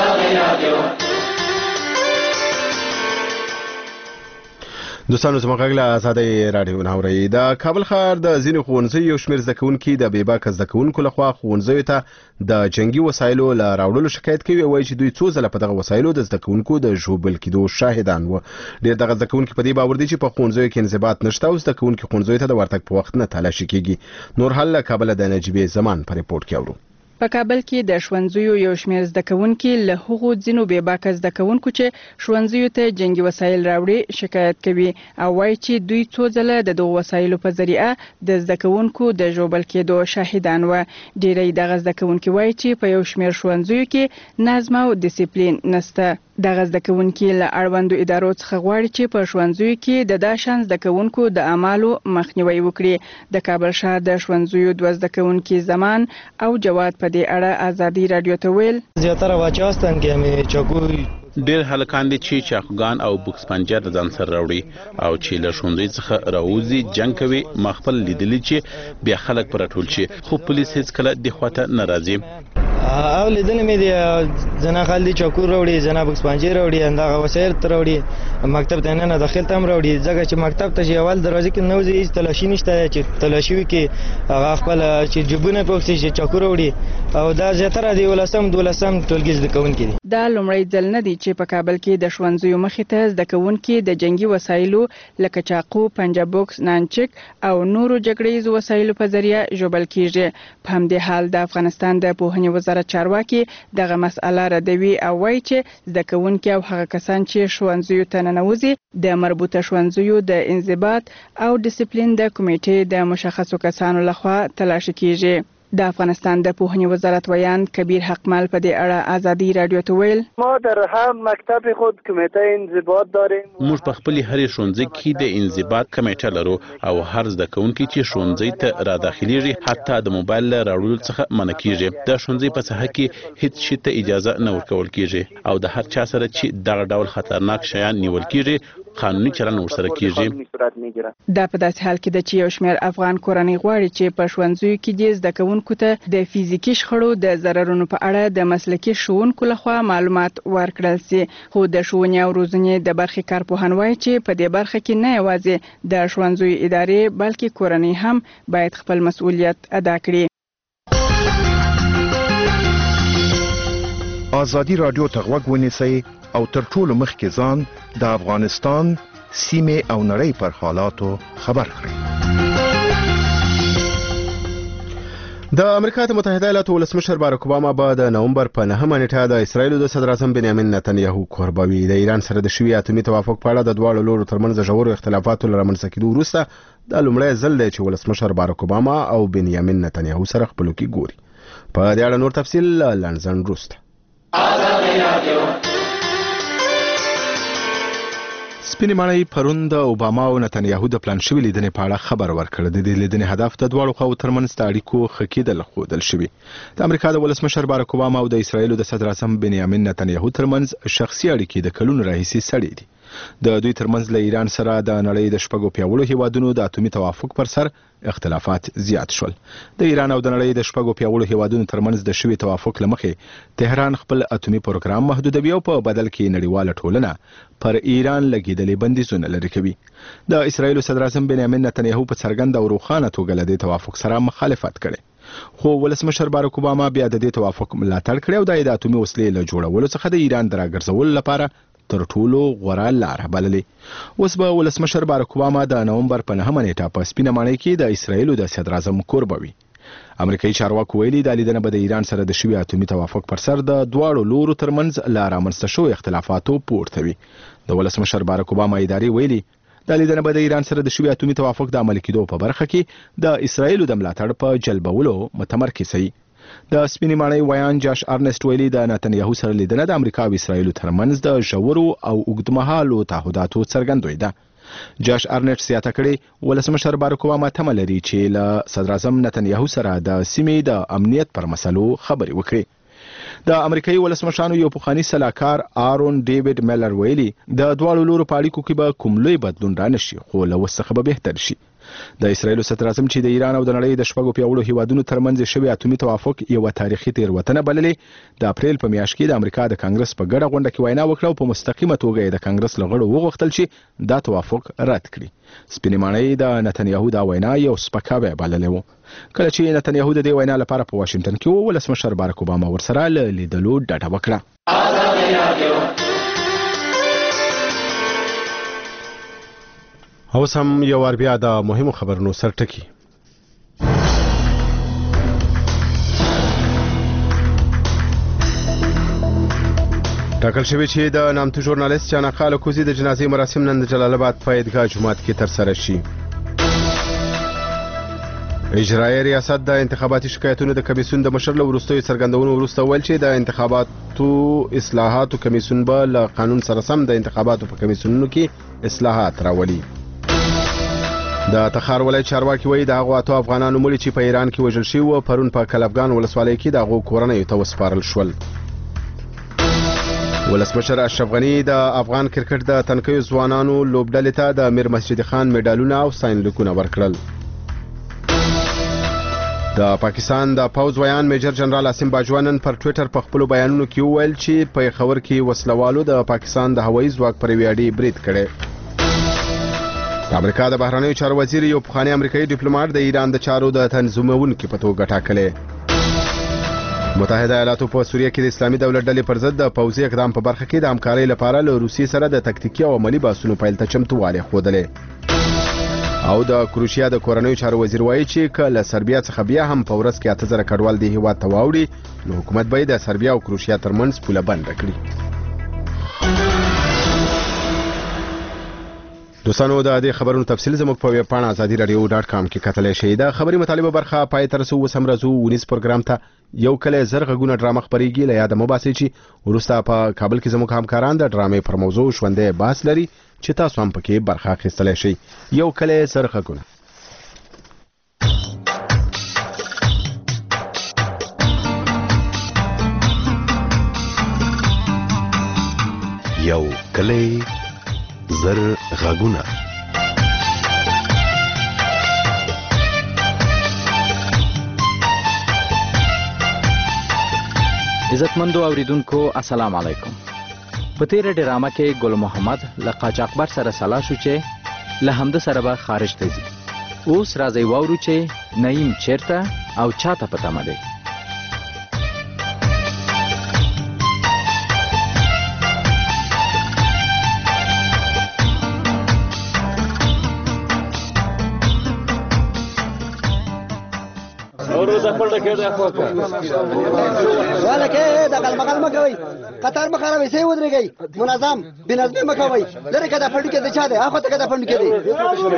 Speaker 2: دوستانو زموږ غږ له ازادۍ راډیو نه اورئ. د کابل ښار د ځینو ښوونځیو یو شمېر زده کوونکي د بې باکه زده کوونکو لخوا ښوونځیو ته د جنګي وسایلو له راوړلو شکایت کوي. وایي چې دوی څو ځله په دغه وسایلو د زده کوونکو د ژوبل کېدو شاهدان وو. ډېر دغه زده کوونکي په دې باور دي چې په ښوونځیو کې انضباط نشته او زده کوونکي ښوونځیو ته د ورتګ په وخت نه تلاشي کېږي. نور حال له کابله د نجیبې زمان په ریپورټ کې اورو.
Speaker 15: په کابل کې د ښوونځیو یو شمېر زده کوونکي له هغو ځینو بې باکه زده کوونکو چې ښوونځیو ته جنګي وسایل راوړي شکایت کوي او وایي چې دوی څو ځله د دغو وسایلو په ذریعه د زده کوونکو د ژوبل کېدو شاهدان وو. ډېری دغه زده کوونکي وایي چې په یو شمېر ښوونځیو کې نظم او ډیسپلین نشته. دغه زده کوونکي له اړوندو ادارو څخه غواړي چې په ښوونځیو کې د دا شان زده کوونکو د اعمالو مخنیوي وکړي. د کابل ښار د ښوونځیو دوه زده کوونکي زمان او جواد په دې اړه ازادي رادیو ته ویل
Speaker 16: زیاتره واچاستان کې مې چاقوي
Speaker 17: ډېر هلکان دي چې چاقوګان او بوکس پنجه د ځان سره راوړي او چې له ښوونځي څخه راوځي جنګ کوي. ما خپل لیدلي چې بیا خلک پر راټول شي خو پولیس هیڅ کله د خواته نه راځي.
Speaker 16: او لیدنه مې دي ځنه خلک چاقو راوړي، ځنه بوکس پنجه راوړي، اندغه وسایل تر راوړي، مکتب ته نه داخل تم راوړي. ځکه چې مکتب ته چې اول دروازې کې نوځي هیڅ تلاشي نشته چې تلاشي وکړي هغه خپل چې جبونه پوښتي چې چاقو راوړي او دا زیاتره دی ولسم دولسم ټولګي زده کوونکي دي.
Speaker 15: دا لومړی ځل نه دی چې په کابل کې د ښوونځیو مخې ته زده کوونکي د جنګي وسایلو لکه چاقو، پنجه بوکس، نانچک او نورو جګړیزو وسایلو په ذریعه ژوبل کیږي. په همدې حال د افغانستان د پوهنې وزارت چارواکي دغه مسأله ردوي او وایي چې زده کوونکي او هغه کسان چې ښوونځیو ته ننوځي د مربوطه ښوونځیو د انضباط او ډیسپلین د کمیټې د مشخصو کسانو لخوا تلاشي کیږي. د افغانستان د پوهنې وزارت ویان کبیر حقمل په دې اړه ازادي رادیو ته ویل
Speaker 18: ما در هر مکتب خود کمیته انضباط داریم.
Speaker 17: موږ په خپل هرې ښوونځي کې د انضباط کمیټه لرو او هر زده کوونکی چې ښوونځي ته را داخليږي حتی د موبایل راوړلو څخه منع کیږي. د ښوونځي په ساحه کې هیڅ شي ته اجازه نه ورکول کیږي او د هر چا سره چې دغه ډول خطرناک شیان نیول کیږي قانوني چلند ورسره کیږي.
Speaker 15: دا په داسې حال کې د چې یو شمېر افغان کورنۍ غواړي چې په ښوونځیو کې د زده کوونکو ته د فزیکي شخړو د ضررونو په اړه د مسلکي ښوونکو لخوا معلومات ورکړل شي. خو د ښوونې او روزنې د برخې کارپوهان وایي چې په دې برخه کې نه یوازې د ښوونځیو ادارې بلکې کورنۍ هم باید خپل مسؤلیت ادا کړي.
Speaker 8: ازادي رادیو ته غوږ ونیسئ او تر ټولو مخکې ځان د افغانستان سیمې او نړۍ پر حالاتو خبر کړئ.
Speaker 2: د امریکا متحده ایالاتو ولسمشر باراک اوباما به د نومبر په نهمه نیټه د اسرایلو د صدر اعظم بنیامین نتنیاهو کوربوي. د ایران سره د شوي اتومي توافق په اړه د دواړو لورو ترمنځ ژورو اختلافاتو له رامنځته کېدو وروسته دا لومړی ځل دی چې ولسمشر باراک اوباما او بنیامین نتنیاهو سره خپلوکي ګوري. په دې اړه نور تفصیل لنډ وروسته. سپینې ماڼۍ پرون د اوباما او نتنیاهو د پلان شوي لیدنې په اړه خبر ورکړ. د دې لیدنې هدف د دواړو خواو ترمنځ د اړیکو ښه کېدل ښودل شوي. د امریکا د ولسمشر باراک اوباما او د اسرایلو د صدر اعظم بنیامین نتنیاهو ترمنځ شخصي اړیکې د کلونو راهیسې سړې دي. د دوی ترمنځ له ایران سره د نړۍ د شپږو پیاوړو هیوادونو د اتومي توافق پر سر اختلافات زیات شول. د ایران او د نړۍ د شپږو پیاوړو هیوادونو ترمنځ د شوي توافق لمخې تهران خپل اتومي پروګرام محدودوي او په بدل کې نړیواله ټولنه پر ایران لګیدلې بندیزونه لرې کوي. د اسرایلو صدر اعظم بنیامین نتنیاهو په څرګنده او روښانه توګه له دې توافق سره مخالفت کړي. خو ولسمشر باراک اوباما بیا د دې توافق ملاتړ کړی او د اتومي وسلې له جوړولو څخه د ایران د راګرځولو لپاره تر ټولو غوره لاره بللې. اوس به ولسمشر باراک اوباما د نومبر په نهمه نیټه په سپینه ماڼۍ کې د اسرایلو د صدر اعظم کوربوي. امریکایي چارواکو ویلي دا لیدنه به د ایران سره د شوي اتومي توافق پر سر د دواړو لورو ترمنځ لا رامنځته شوي اختلافاتو پورته وي. د ولسمشر باراک اوباما ادارې ویلي دا لیدنه به د ایران سره د شوي اتومي توافق د عملي کېدو په برخه کې د اسرایلو د ملاتړ په جلبولو متمرکز وي. د سپینې ماڼۍ ویان جاش ارنسټ ویلي د نتنیاهو سره لیدنه د امریکا او اسرایلو ترمنځ د ژورو او اوږدمهالو تعهداتو څرګندوي ده. جاش ارنسټ زیاته کړې ولسمشر باراک اوباما تمه لري چې له صدر اعظم نتنیاهو سره د سیمې د امنیت پر مسلو خبرې وکړي. د امریکایي ولسمشرانو یو پخوانی سلاکار آرون ډیوډ میلر ویلي د دواړو لورو په اړیکو کې به کوم لوی بدلون رانشي، خو له اوس څخه به بهتر شي. د اسرایلو صدر اعظم چې د ایران او د نړۍ د شپږو پیاوړو هیوادونو ترمنځ شوی اتومي توافق یو تاریخي تېروتنه بللې، د اپریل په میاشت کې د امریکا د کانګرس په ګډه غونډه کې وینا وکړه او په مستقیمه توګه د کانګرس له غړو وغوښتل چې دا توافق رد کړي. سپینې ماڼۍ د نتنیاهو دا وینا یو سپکاوی بللی و. کله چې نتنیاهو د دې وینا لپاره په واشنگټن کې و، ولسمشر باراک اوباما ورسره له لیدلو ډډه وکړه. اوس هم یو وار بیا د مهمو خبرونو سرټکی. ټاکل شوی چې د نامتو ژورنالیست جانقال کوزي د جنازې مراسم نن د جلال آباد په عیدګاه جومات کې ترسره شي. اجرایي ریاست د انتخاباتي شکایتونو د کمیسیون د مشر له وروستیو څرګندونو وروسته ویل چې د انتخاباتو اصلاحاتو کمیسیون به له قانون سره سم د انتخاباتو په کمیسیونونو کې اصلاحات راولي. د تخار ولایت چارواکي وایي د هغو اتو افغانانو مړي چې په ایران کې وژل شوي وو پرون په کلفګان ولسوالۍ کې د هغو کورنیو ته وسپارل شول. ولسمشر اشرف غني د افغان کرکټ د تنکیو ځوانانو لوبډلې ته د امیر مسجد خان میډالونه او ساینلیکونه ورکړل. د پاکستان د پوز ویان میجر جنرال عاصم باجوا نن پر ټویټر په خپلو بیانونو کې وویل چې په خبر کې وسلوالو د پاکستان د هوایي ځواک پر ویاړي برید کړی. د امریکا د بهرنیو چارو وزیر یو پخوانی امریکایي ډیپلوماټ د ایران د چارو د تنظیمونکو په توګه ټاکلی. متحده ایالاتو په سوریه کې د اسلامي دولت ډلې پر ضد د پوځي اقدام په برخه کې د همکارۍ لپاره له روسیې سره د تکتیکي او عملي بحثونو پیل ته چمتووالی ښودلی. او د کروشیا د کورنیو چارو وزیر وایي چې که له سربیا څخه بیا هم په ورځ کې اته زره کډوال دې هېواد ته واوړي نو حکومت به د سربیا او کروشیا ترمنځ پوله بنده کړي. دوستانو د دې خبرونو تفصیل زموږ په ویب پاڼه ازادي رادیو ډاټ کام کې کتلی شئ. د خبري مطالبه برخه پای ته رسو. اوس هم راځو ونیس پروګرام ته. یو کله زر غږونه ډرامه خپرېږي، له یاده مه باسئ چې وروسته په کابل کې زموږ همکاران د ډرامې پر موضوع ژوندی بحث لري چې تاسو هم پکې برخه اخیستلی شئ. یو کله زر غږونه.
Speaker 19: یو کله زر غږونه.
Speaker 20: عزتمندو اوریدونکو السلام علیکم. په تیره ډرامه کې ګل محمد له قاچاقبر سره سلا شو چې له همده سره به خارج ته ځي. اوس راځي واورو چې نعیم چیرته او چاته په تمه دی.
Speaker 21: ولکه د غلمغل مکوي قطار مخاره وسې ودرېږي منظم بنظمي مکوي لره کده فند کې د چا ده اخو ته کده فند کې دی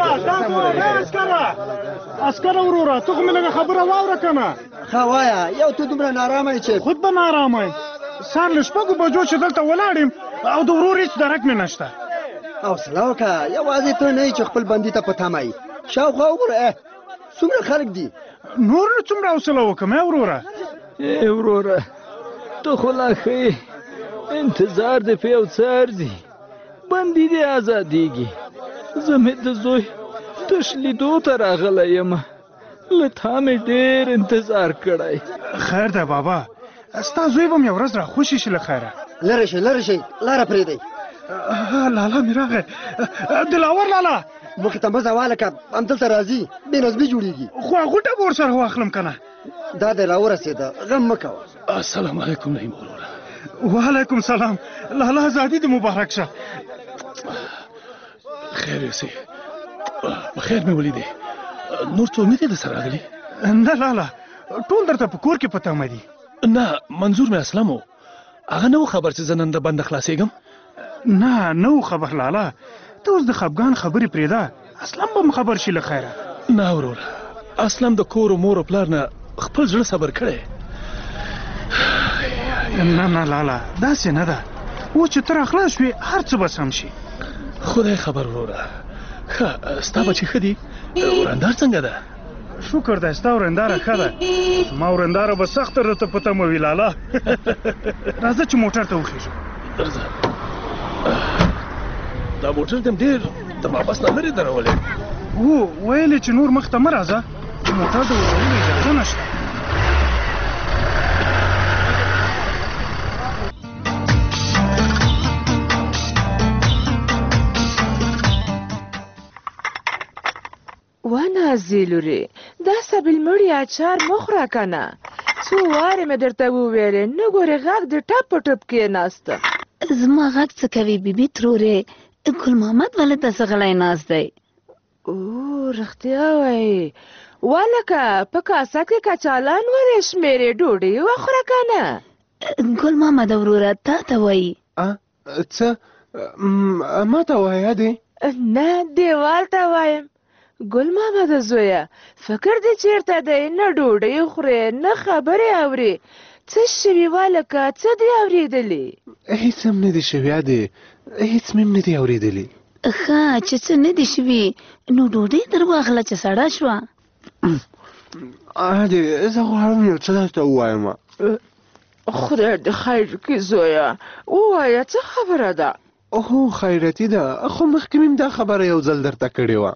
Speaker 22: عسكر ورورا ته کوم لږه خبره واوره کنه
Speaker 21: خوایا یو ته دومره نارامه چې
Speaker 22: خود به نارامه سان لشپګو بجو چې دلته ولاړم او د ورور هیڅ درک نه نشته
Speaker 21: او سلاوکا یوازې ته نه چې خپل بندي ته پتا مای شاوخوا وګوره څومره خلک دي
Speaker 22: نور نو څومره حوصله وکم وروره
Speaker 23: ای وروره ته خو لا ښې انتظار د پیو څار دي بندي دې ازادېږي زه مې د زوی تش لیدو ته راغلی یم له تا مې ډېر انتظار کړی
Speaker 22: خیر ده بابا ستا زوی به مې یو ورځ راخوشي شي له خیره
Speaker 21: لرې شئ لرې شئ لاره پرېږدئ
Speaker 22: لالا مې راغی دلاور لالا
Speaker 21: مخې ته مه ځه والکه همدلته راځي بې نظمي جوړېږي
Speaker 22: خو غوټه به ورسره واخلم که نه
Speaker 21: دا دی راورسېده غم مه کوه
Speaker 22: السلام علیکم نعیم وروره وعلیکم سلام لالا ازادي دې مبارک شه
Speaker 23: خیر یوسې په خیر مې ولیدې نور څوک نه دي درسره راغلي
Speaker 22: نه لالا ټول درته په کور کې په تمه دي
Speaker 23: نه منظور مې اسلام و هغه نه و خبر چې زه نن د بنده خلاصېږم
Speaker 22: نه نه خبر لالا ته اوس د خفګان خبرې پرېږده، اسلم به م خبر شي له خیره.
Speaker 1: نه وروره، اسلم د کور و مور و پلار نه خپل زړه صبر کړی.
Speaker 22: نه نه لالا، داسې نه ده. و چې ته راخلاص شوې هر څه به سم شي.
Speaker 1: خدای خبر وروره. ښه، ستا بچې ښه دي؟ ورندار څنګه ده؟
Speaker 22: شکر دی، ستا ورنداره ښه ده. زما ورنداره به سخته راته په تمه وي لالا. راځه چې موټر ته وخېږو.
Speaker 1: درځه. دا موټر دې ډېر د مابس نه لرې درولې.
Speaker 22: هو، ویل چې نور مخ ته مه راځه، موټر د ورولو اجازه نشته.
Speaker 3: ونازې لورې، دا سبیلمړي اچار مه خوره که نه. څو وارې مې درته وویلې، نه ګورې غږ د ټپ په ټپ کېناسته.
Speaker 6: زما غږ څه کوي بیبي ترورې؟ ګل محمد ولې داسې غلی ناست دی؟
Speaker 3: او رښتیا وایې؟ والکه په کاسه کې کچالان ورې شمېرې، ډوډۍ وخوره که نه.
Speaker 6: ګل محمد وروره تا ته وایي.
Speaker 2: څه ما ته وایه دی؟
Speaker 3: نه، دیوال ته وایم. ګل محمد زویه، فکر دې چېرته دی؟ نه ډوډۍ خورې نه خبرې اورې. څه شوي والکه؟ څه دې اورېدلي؟
Speaker 2: هېڅ هم نه دي شوي ادې، هېڅ مې هم نه دي اورېدلي.
Speaker 6: ښه چې څه نه دي شوي نو ډوډۍ در واخله چې سړه شوه.
Speaker 2: ادې زه غواړم یو څه درته ووایم.
Speaker 3: خدای دې خیر کړي زویه، ووایه څه خبره ده؟
Speaker 2: هو خیرتي ده، خو مخکې مې دا خبره یو ځل درته کړې وه.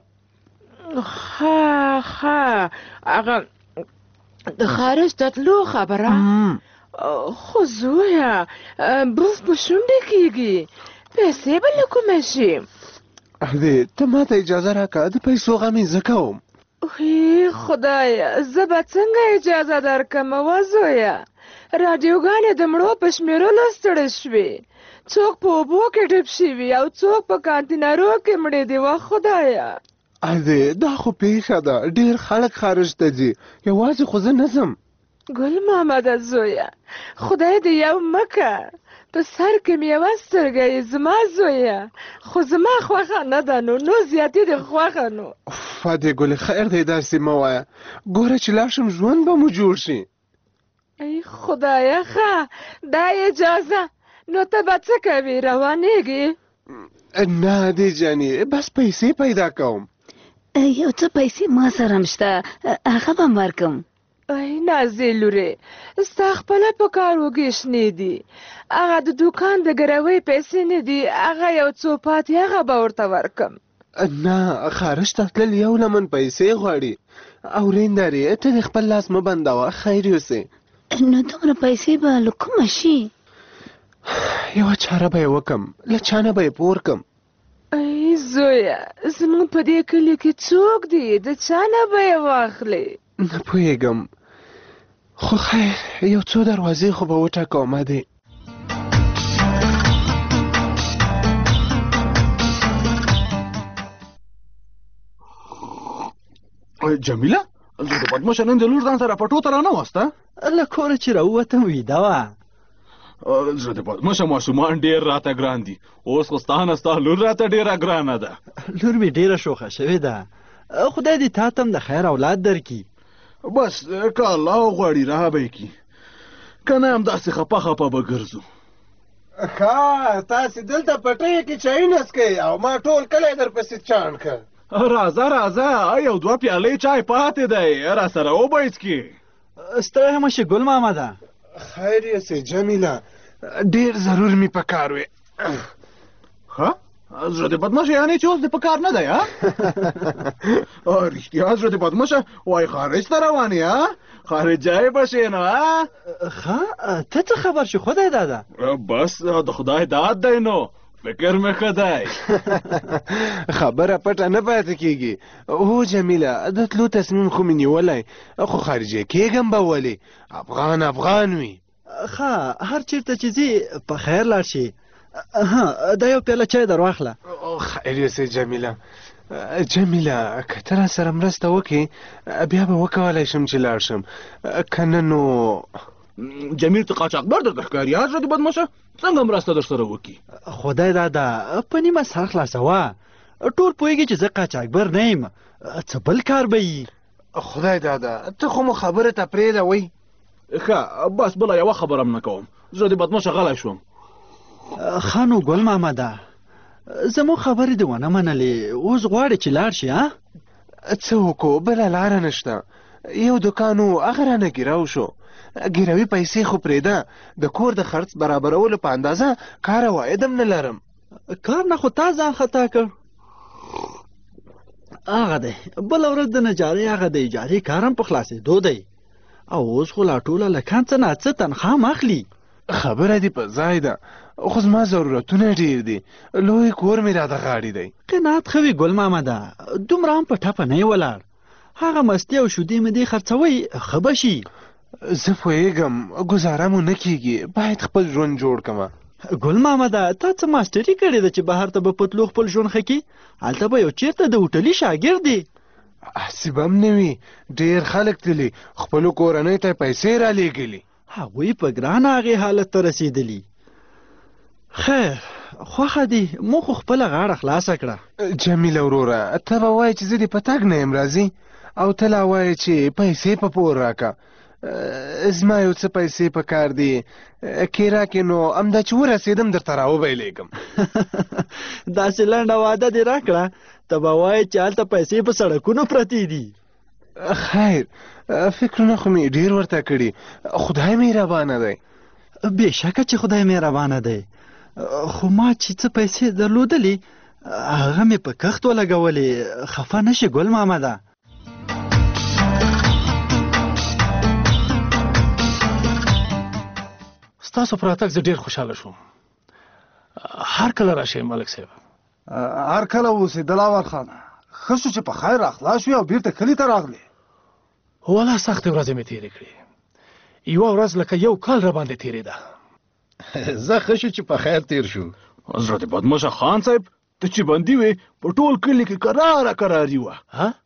Speaker 3: ښه ښه، هغه د خارج ته تلو خبره؟ خو زویه بوف په شونډې کېږي، پیسې به له کومه شي؟
Speaker 2: ادې ته ما ته اجازه راکړه، د پیسو غم یې زه کوم.
Speaker 3: وی خدایه، زه به څنګه اجازه درکړم وه زویه؟ راډیوګانې د مړو په شمېرلو ستړې شوې، څوک په اوبو کې ډوب شوي او څوک په کانتینرو کې مړې دي. وه خدایه
Speaker 2: ادې دا خو پیښه ده، ډېر خلک خارج ته ځي، یوازې خو زه نه ځم.
Speaker 3: ګل محمده زویه، خدای دې یو مکه، په سر کې مې یوه سترګه یې زما زویه، خو زما خوښه نه ده نو نو زیاتې دې خوښه نو.
Speaker 2: ادې ګلې خیر دی داسې مه وایه، ګوره چې لاړ شم ژوند به مو جوړ شي.
Speaker 3: ای خدایه ښه، دا اجازه. نو ته به څه کوې؟ روانېږې؟
Speaker 2: نه ادې جانې، بس پیسې پیدا کوم.
Speaker 6: یو څه پیسې ما سره هم شته، هغه به م ورکړم.
Speaker 3: ای نازې لورې، ستا خپله په کار وږې شنې دي، هغه د دوکان د ګروۍ پیسې نه دي، هغه یو څو پاتې هغه به ورته ورکړم.
Speaker 2: نه، خارج ته تلل یو لمن پیسې غواړي. اورېندارې ته دې خپل لاس مه بندوه، خیر یوسې.
Speaker 6: نو دومره پیسې به له کومه شي؟
Speaker 2: یوه چاره به یې وکړم، له چا نه به یې پور کړم.
Speaker 3: ای زویه، زموږ په دې کلي کې څوک دي؟ د چا نه به یې واخلې؟
Speaker 2: نه پوهېږم، خو خیر یو څو دروازې خو به وټکوم ادې.
Speaker 24: جمیله، زه د بدمشه نن د لور ځان سره پټو ته رانه وسته؟
Speaker 25: له کوره چې راووتم ویده وه.
Speaker 24: زه د بدمشه ماشومان ډېر راته ګران دي، اوس خو ستا نه ستا لور راته ډېره ګرانه ده.
Speaker 25: لور مې ډېره شوخه شوې ده، خدای دې تا ته هم د خیر اولاد درکړي.
Speaker 24: بس که الله غواړي را به یې کړي، که نه همداسې خپه خپه به ګرځو.
Speaker 2: ښه، تاسې دلته پټیو کې چای نسکئ او ما ټول کلی درپسې چاڼ کړ.
Speaker 24: راځه راځه، یو دوه پیالې چای پاتې دی، را سره وبه یې څکې.
Speaker 25: ستړی مه شې ګل محمده.
Speaker 2: خیر یوسې جمیله، ډېر ضرور مې په کار وې.
Speaker 24: ښه، زړه دې بدمشه یعنې چې اوس دې په کار نه دی؟ رښتیا زړه دې بدمشه وایي خارج ته روان یې؟ خارجی به شې نو؟
Speaker 25: ښه، ته څه خبر شې؟ خدای داده.
Speaker 24: بس د خدای داد دی نو، فکر مې ښه دی.
Speaker 2: خبره پټه نه پاتې کېږي. هو جمیله، د تلو تصمیم خو مې نیولی، خو خارجی کېږم به ولې؟ افغان افغان وي.
Speaker 25: ښه، هر چېرته چې ځې په خیر لاړ شي. ها، دا یو پیاله چای در واخله.
Speaker 2: خیر یوسې جمیله. جمیله، که ته را سره مرسته وکړې بیا به وکولی شم چې لاړ شم، که نه نو
Speaker 24: جمیل ته قاچاقبر درته ښکاري؟ زړه دې بدمشه څنګه مرسته در سره وکړي؟
Speaker 25: خدای داده، په نیمه سر خلاصوه، ټول پوهېږي چې زه قاچاقبر نه یم، څه بل کار به وي.
Speaker 4: خدای دادا ته خو مو خبره ته پرېږده وی.
Speaker 24: ښه بس بله یوه خبره هم نه کوم، زه د بدماشه غلی شوم.
Speaker 25: ښه نو ګل مامده، زموږ خبرې دې ونه منلې، اوس غواړې چې لاړ شي؟ ها
Speaker 4: څه وکړو، بله لاره نشته. یو دوکان و هغه رانه ګیراو شو. ګیروي پیسې خو پرېږده، د کور د خرڅ برابرولو په اندازه کار عواید هم نه لرم.
Speaker 25: کار نه خو تا ځان خطا کړ. هغه دی بله ورځ د نجارۍ هغه د اجارې کار هم په خلاصېدو دی، او اوس خو لا ټوله لکان څه نه څه تنخوا هم اخلي.
Speaker 4: خبره دې په ځای ده، خو زما ضرورتونه ډېر دي، لوی کور مې راته غاړې دی.
Speaker 25: قناعت ښه وي ګل مامده، دومره هم په ټپه نه یې ولاړ. هغه مستې او شودې مې دې خرڅوئ ښه به شي.
Speaker 4: زه پوهېږم ګزاره مو نه کېږي، باید خپل ژوند جوړ کړمه.
Speaker 25: ګل مامده تا څه ماسټري کړې ده چې بهر ته به پتلو خپل ژوند ښه کړي؟ هلته به یو چېرته د هوټلي شاګرد دی.
Speaker 4: هسې به هم نه وي، ډېر خلک تللي، خپلو کورنۍ ته پیسې را لېږلي.
Speaker 25: هغوی په ګرانه هغې حالت ته رسېدلي. خیر خوښه دي، مو خو خپله غاړه خلاصه کړه.
Speaker 4: جمیله وروره ته به وایې چې زه دې په تګ نه یم راځي، او ته لا وایې چې پیسې په پور راکړه. زما یو څه پیسې په کار دي، کې راکې نو همدا چې ورسېدم درته راوبیلېږم.
Speaker 25: داسې لنډه وعده دې راکړه، ته به وایې چې هلته پیسې په سړکونو پرتې دي.
Speaker 4: خیر فکرونه خو مې ډېر ورته کړي، خدای مهربانه دی.
Speaker 25: بېشکه چې خدای مهربانه دی، خو ما چې څه پیسې درلودلې هغه مې په کښت ولګولې. خفه نه شي ګل مامده.
Speaker 1: ستاسو پر راتګ زه ډېر خوشحاله شوم. هر کله راشئ ملک صاحب.
Speaker 5: هر کله اوسې دلاور خانه، ښه شو چې په خیر راخلاص شوې او بیرته کلي ته راغلې.
Speaker 1: والله سختې ورځې مې تېرې کړې، یوه ورځ لکه یو کال را باندې تېرېده.
Speaker 24: زه ښه شو چې په خیر تېر شو. حضرت بدماشه خان صاحب ته چې بندي وې په ټول کلي کې کراره کراري وه.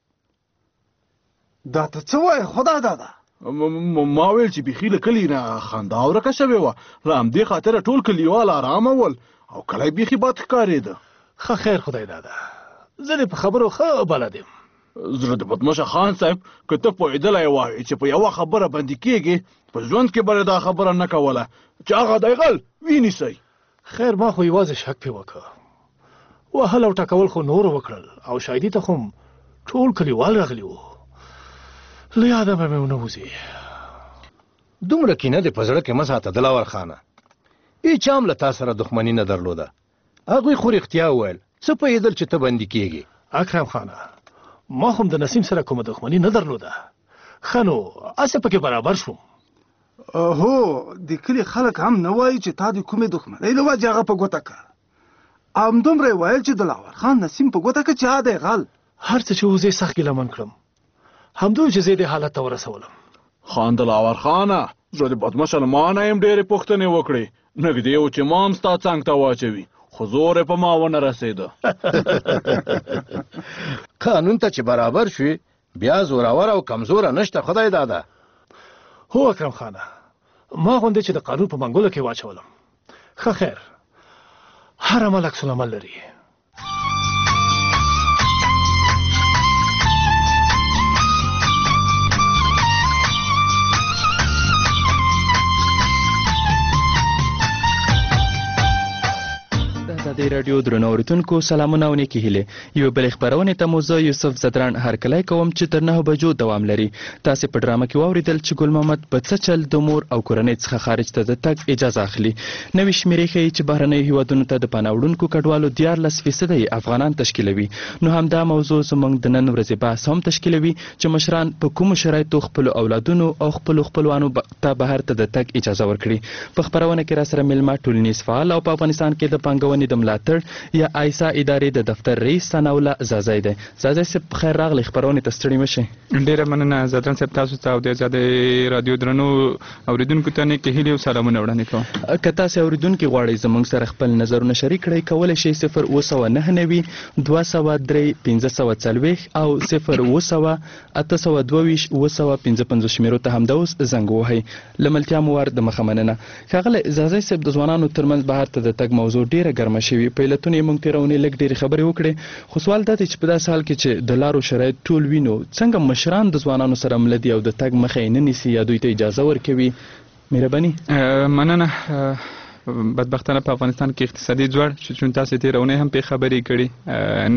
Speaker 5: دا ته څه وایې خدای دادا؟
Speaker 24: ما ویل چې بیخي له کلي نه خندا ورکه شوې وه، له همدې خاطره ټول کلیوال ارامه ول او کلی بیخي بد ښکارېده.
Speaker 1: ښه خیر خدای دادا، زه دې په خبرو ښه بلد یم.
Speaker 24: زړه د بدماشه خان صاحب که ته پوهېدلی وای چې په یوه خبره بندي کېږي، په ژوند کې به دا خبره نه کوله چې هغه دایغل ونیسئ.
Speaker 1: خیر ما خو یوازې شک پې وکړه، وهل او ټکول خو نور وکړل، او شاهدي ته خو ټول کلیوال راغلي وو. له یاده به مې ونه وځي.
Speaker 7: دومره کینه دې په زړه کې مه ساته دلاور خانه، هېچا هم له تا سره دښمني نه درلوده. هغوی خو رښتیا وویل، څه پوهېدل چې ته بندي کېږي.
Speaker 1: اکرم خانه ما هم د نسیم سره کومه دښمني نه درلوده، ښه نو هسې پکې برابر شوم.
Speaker 5: هو د کلي خلک هم نه وایي چې تا د کومې دښمنۍ له وجې هغه په ګوته کړه. همدومره یې ویل چې دلاور خان نسیم په ګوته کړه چې ها دی غل.
Speaker 1: هر څه چې اوس یې سخت ګیلمن کړم، همدوی چې زه دې حالت ته ورسولم.
Speaker 24: خان دلاور خانه زه د بدماشه له ما نه یم ډېرې پوښتنې وکړې، نږدې و چې ما هم ستا څنګ ته واچوي، خو زور یې په ما ونه رسېده.
Speaker 7: قانون ته چې برابر شوې بیا زورور او کمزوره نشته خدای دادا.
Speaker 1: هو اکرم خانه ما غوندې چې د قانون په منګولو کې واچولم. ښه خیر هر عمل عکس العمل لري.
Speaker 9: د رادیو درنو اوریدونکو سلامونه او نیکې هیلې. یو بل خبرونه ته مو زه یوسف زدران هرکلی کوم چې تر نهه بجو دوام لري. تاسې په ډرامه کې واورېدل چې ګل محمد په څه چل د مور او کورنۍ څخه خارج ته د تګ اجازه اخلي. نوې شمېرې ښیي چې بهرنیو هیوادونو ته د پناه وړونکو کډوالو دیارلس فیصده افغانان تشکیلوي. نو همدا موضوع زموږ د نن ورځې بحث هم تشکیلوي چې مشران په کومو شرایطو خپلو اولادونو او خپلو خپلوانو ته بهر ته د تګ اجازه ورکړي. په خپرونه کې راسره میلمه ټولنیز فعال او په افغانستان کې د پانګونې د ملاتړ یا ایسا ادارې د دفتر رئیس ثناءالله زازی دی. زازی صاحب خیر راغلی خپرونې ته ستړي مشئ.
Speaker 10: ډېره مننه زدران صاحب، تاسو ته او د آزادۍ رادیو درنو اوریدونکو ته نیکې هیلې او سلامونه وړاندې کوم.
Speaker 9: که تاسې اوریدونکي غواړئ زموږ سره خپل نظرونه شریک کړئ کولی شئ صفر اوه سوه نهه نوي دوه سوه درې پنځه سوه څلوېښت او صفر اوه سوه اته سوه دوه ویشت اوه سوه پنځه پنځوس شمېرو ته همدا اوس زنګ ووهئ. له ملتیا مو ور د مخه مننه. ښاغلی زازی صاحب د ځوانانو ترمنځ بهر ته د تګ موضوع ډېره ګرمه شوې ورکوي. په علتونو یې موږ تېره اونۍ لږ ډېرې خبرې وکړې، خو سوال دا دی چې په داسې حال کې چې د لارو شرایط ټول وینو، څنګه مشران د ځوانانو سره مله دي او د تګ مخه یې نه نیسي یا دوی ته اجازه ورکوي؟ مهرباني.
Speaker 10: مننه. بدبختانه په افغانستان کې اقتصادي ځوړ چې چون تاسو تېره اونۍ هم پې خبرې کړي،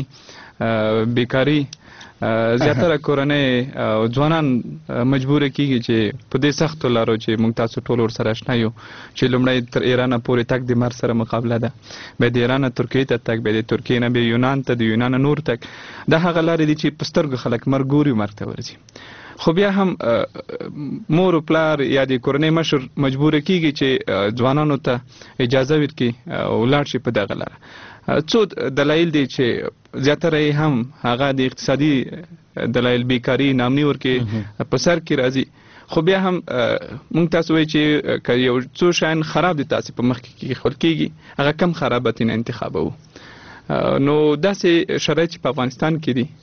Speaker 10: ناامني، بیکاري، زیاتره کورنۍ او ځوانان مجبوره کیږي چې په دې سختو لارو چې موږ تاسو ټول ورسره اشنا یو چې لومړی تر ایرانه پورې تګ د مرګ سره مقابله ده، بیا د ایرانه ترکیې ته تګ، بیا د ترکیې نه بیا یونان ته، د یونانه نور تګ. دا هغه لارې دي چې په سترګو خلک مرګ ګوري، مرګ ته ورځي. خو بیا هم مور و پلار یا د کورنۍ مشر مجبوره کیږي چې ځوانانو ته اجازه ورکړي او ولاړ شي په دغه لاره. څو دلایل دي چې زیاتره یې هم هغه د اقتصادي دلایل، بیکاري، ناامني ورکې په سر کې راځي. خو بیا هم موږ تاسو وایي چې که یو څو شیان خراب دي تاسې په مخ کې ایښودل کېږي، هغه کم خرابات نه انتخابوو. نو داسې شرایط چې په افغانستان کې دي،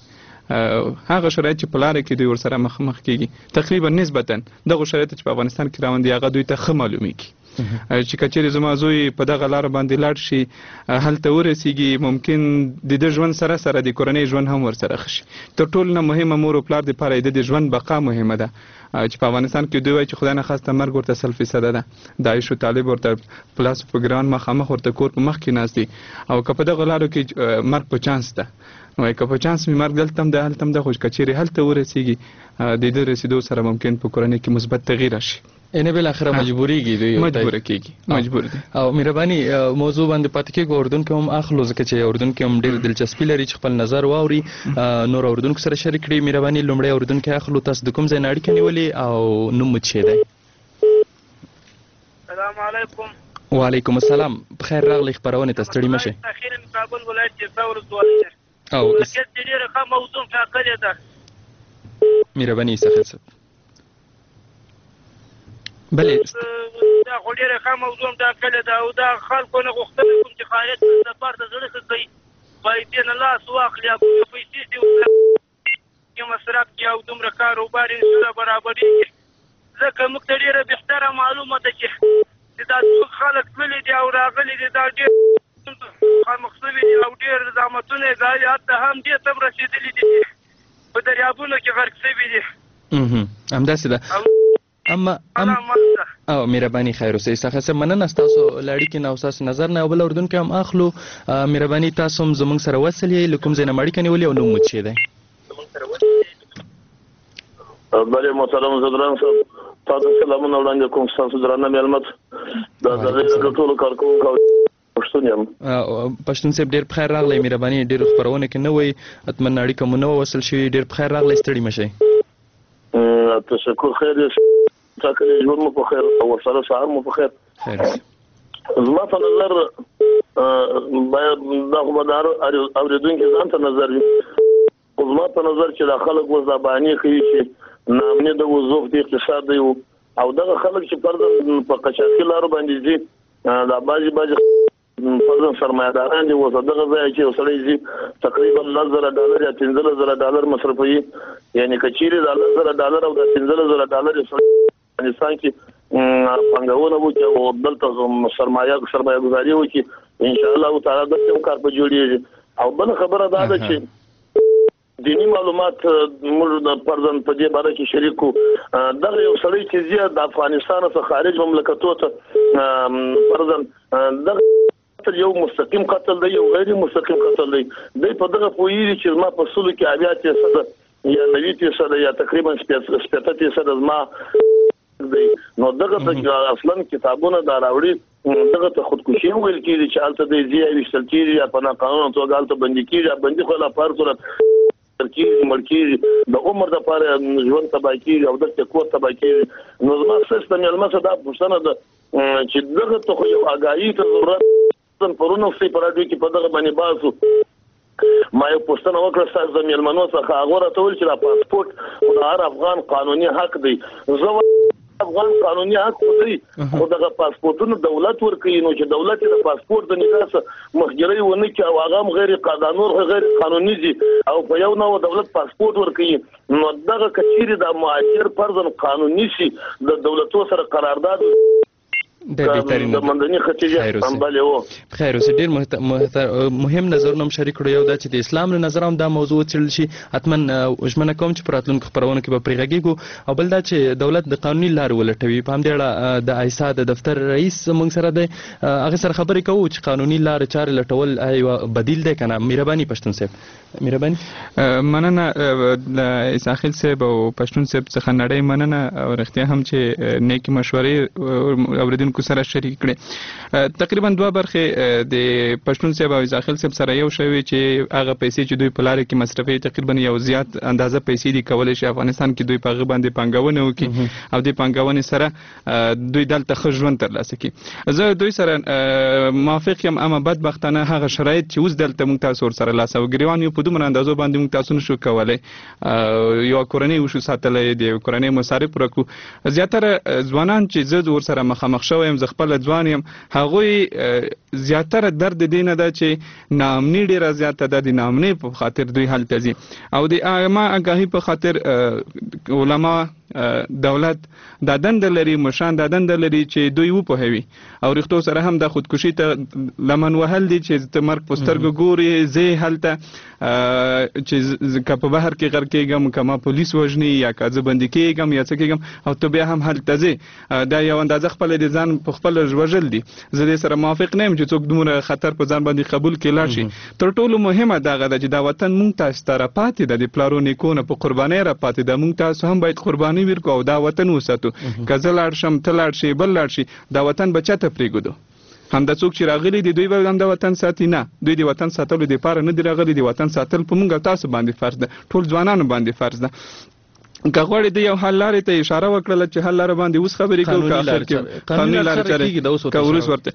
Speaker 10: هغه شرایط چې په لاره کې دوی ورسره مخامخ کېږي، تقریبا نسبتا دغه شرایط چې په افغانستان کې روان دي هغه دوی ته ښه معلومیږي چې که چېرې زما زوی په دغه لاره باندې لاړ شي، هلته ورسېږي، ممکن د ده ژوند سره سره د کورنۍ ژوند هم ورسره ښه شي. تر ټولو نه مهمه مور او پلار دپاره د د ژوند بقا مهمه ده، چې په افغانستان کې دوی وایي چې خدای نخواسته مرګ ورته سل فیصده ده، د عیش و طالب ورته پلاس په ګران مخامخ ورته کور په مخ کې ناست دي، او که په دغه لارو کې مرګ په چانس ده، نو که په چانس مې مرګ دلته هم ده هلته هم ده، خو که چېرې هلته ورسېږي د ده رسېدو سره ممکن په کورنۍ کې مثبت تغییر راشي. یعنې بالاخره مجبورېږي دوی مجبوره کېږي مجبور دي. او مهرباني موضوع باندې پاتې کېږو، اردن کې هم اخلو ځکه چې اردن کې هم ډېر دلچسپي لري چې خپل نظر واوري، نور اردنکو سره شریک کړي. مهرباني لومړی اردن کې اخلو، تاسو د کوم ځای نه اړیکه نیولې او نوم مو څه دی؟
Speaker 11: السلام علیکم.
Speaker 9: وعلیکم السلام. بخیر راغلی خپرونې ته، ستړي مه شئ.
Speaker 11: اخیر کابل ولایت کې ولسوالۍ
Speaker 9: او
Speaker 11: ولکت ډېره ښه موضوع ټاکلې ده.
Speaker 9: مهرباني سخت صاحب. بله
Speaker 11: دا خو ډېره ښه موضوع ټاکلې ده او دا خلکو نه غوښتنه کوم چې خارج سفر ته زړه ښه کوي، فایدې نه لاس واخلي، او پیسې دې مصرف کړي او دومره کاروبار یې سره برابرېږي. ځکه موږ ته ډېره بهتره معلومه ده چې دا څوک خلک تللي دي او راغلي دي، دا ډېر خامخ شوي دي او ډېر زحمتونه یې ځایي، حتی هم دې ته هم رسېدلي دي په دریابونو کې غرق شوي دي.
Speaker 9: همداسې ده. اما ام او مهرباني خیر اوسئ. څخه مننه ستاسو له اړیکې نه او ستاسو نظر نه. او بل اردن کې هم اخلو. مهرباني تاسو هم زموږ سره وصل یې، له کوم ځای نه مو اړیکه نیولې او نوم مو څه دی؟
Speaker 12: بله محترم زدران صاحب، تاسو سلامونه وړاندې کوم ستاسو درانه مېلمه دا د دې ټولو کارکوونکو پښتون یم.
Speaker 9: پښتون صاحب ډېر بخیر راغلی. مهرباني ډېر خپرونه کې نه وئ، حتما اړیکه مو نه وه وصل شوي. ډېر بخیر راغلی، ستړي مه شئ.
Speaker 12: تشکر. خیر ټاکلې ژوند مو په خیر او ورسره سهار مو په خیر. زما په نظر باید دا خو به د هر اورېدونکي ځان ته نظر وي، خو زما په نظر چې دا خلک اوس دا بهانې کوي چې ناامني د وضوف د اقتصاد دی، او دغه خلک چې فرضاً په قاچاقي لارو باندې ځي، دا بعضې بعضې فرضاً سرمایهداران دي، اوس دغه ځای چې یو سړی ځي تقریبا لس زره ډالر یا پنځلس زره ډالر مصرفوي، یعنې که چیرې دا لس زره ډالر او دا پنځلس زره ډالر یې سړی افغانستان کې پانګونه وکړي او دلته سرمایه سرمایه ګزاري وکړي، انشاءالله تعالی دلته هم کار په جوړېږي. او بله خبره دا ده چې دیني معلومات موږ د فرضاً په دې باره کې شریک کړو. دغه یو سړی چې ځي د افغانستان څخه خارج مملکتو ته، فرضاً دغه یو مستقیم قتل دی، یو غیر مستقیم قتل دی. دی په دغه پوهېږي چې زما په سلو کې اویا فیصده یا نوي فیصده یا تقریبا شپېته فیصده زما دی. نو دغه ته اصلا کتابونه دا راوړي، دغه ته خودکشي ویل کېږي چې هلته دی ځي یا ویشتل کېږي یا په ناقانونه توګه هلته بندي کېږي، یا بندي خو لا په هر صورت کېږي، مړ کېږي، د عمر دپاره ژوند تباه کېږي او دلته کور تباه کېږي. نو زما ستاسو د مېلمه څخه دا پوښتنه ده چې دغه ته خو یو اګاهي ته ضرورت پرونه وختې په راډیو کې په دغه باندې بحث ما یو پوښتنه وکړه ستاسو د مېلمنو څخه، هغه راته وویل چې دا پاسپورټ خو د هر افغان قانوني حق دی. زه افغان قانوني حق خو دی، خو دغه پاسپورټونه دولت ورکوي، نو چې دولت د پاسپورټ د نکاح مخګرۍ ونه کړي او هغه هم غیر قانون غیر قانوني دي او په یو نوع دولت پاسپورټ ورکوي، نو دغه که چیرې د مهاجر فرضاً قانوني شي، د دولتو سره قرارداد د مندني ختیجه سمبالې وو.
Speaker 9: خیر اوس ډیر مهم نظرونه هم شریک کړو. یو دا چې د اسلام له نظر هم دا موضوع څېړل شي، حتما ژمنه کوم چې په راتلونکو خپرونو کې به پرې غږیږو. او بل دا چې دولت د قانوني لارې ولټوي. په همدې اړه د ایسا د دفتر رئیس موږ سره دی، هغه سره خبرې کوو چې قانوني لارې چارې لټول یو بدیل دی که نه. مهرباني پښتون صاحب. مهرباني.
Speaker 10: مننه د اساخیل صاحب او پښتون صاحب څخه نړۍ مننه، او رښتیا هم چې نیکی مشورې اوریدونکو سره شریک کړي. تقریبا دوه برخې د پښتون صاحب او اساخیل صاحب سره یو شوی چې هغه پیسې چې دوی په لارې کې مصرفوي تقریبا یو زیات اندازه پیسې دي کولی شي افغانستان کې دوی په هغه باندې پانګونه وکړي او د پانګونې سره دوی دلته ښه ژوند ترلاسه کړي. زه دوی سره موافق یم، اما بدبختانه هغه شرایط چې اوس دلته موږ تاسو ورسره لاس او ګریوان یو په دومره اندازو باندې موږ تاسو نشو کولی یو کورنۍ وشو ساتلی، د یو کورنۍ مصارف پوره کړو. زیاتره ځوانان چې زه ورسره مخامخ شوی یم، زه خپله ځوان یم، هغوی زیاتره درد دې نه ده چې ناامني ډېره زیاته ده، د ناامنۍ په خاطر دوی هلته ځي او د عامه آګاهي په خاطر علما دولت دا دنده لري، مشران دا دنده لري چې دوی وپوهوي او رښتو سره هم د خودکشي ته لمن وهل دي چې ته مرګ په سترګو ګورې، زه هلته چې که په بهر کې غرق کېږم، که ما پولیس وژني یا که زه بندي کېږم یا څه کېږم او ته بیا هم هلته ځې، دا یو اندازه خپله د ځان په خپله وژل دي. زه دې سره موافق نه یم چې څوک دومره خطر په ځان باندې قبول کړي لاړ شي. تر ټولو مهمه دغه ده چې دا وطن موږ تاسو ته راپاتې ده، د پلارو نیکو نه په قربانۍ راپاتې ده. موږ تاسو هم باید قرباني ورکړو او دا وطن وساتو. که زه لاړ شم، ته لاړ شي، بل لاړ شي، دا وطن به چاته پرېږدو؟ همدا څوک چې راغلي دي دوی به هم د وطن ساتي؟ نه، دوی د وطن ساتلو دپاره نه دي راغلي، د وطن ساتل په موږ او تاسو باندې فرض ده، ټول ځوانانو باندې فرض ده. که غواړې د یو حل لارې ته اشاره وکړله چې حل لاره باندې اوس خبرې کوو، که اخر کې قانوني لارې چارې که وروس ورته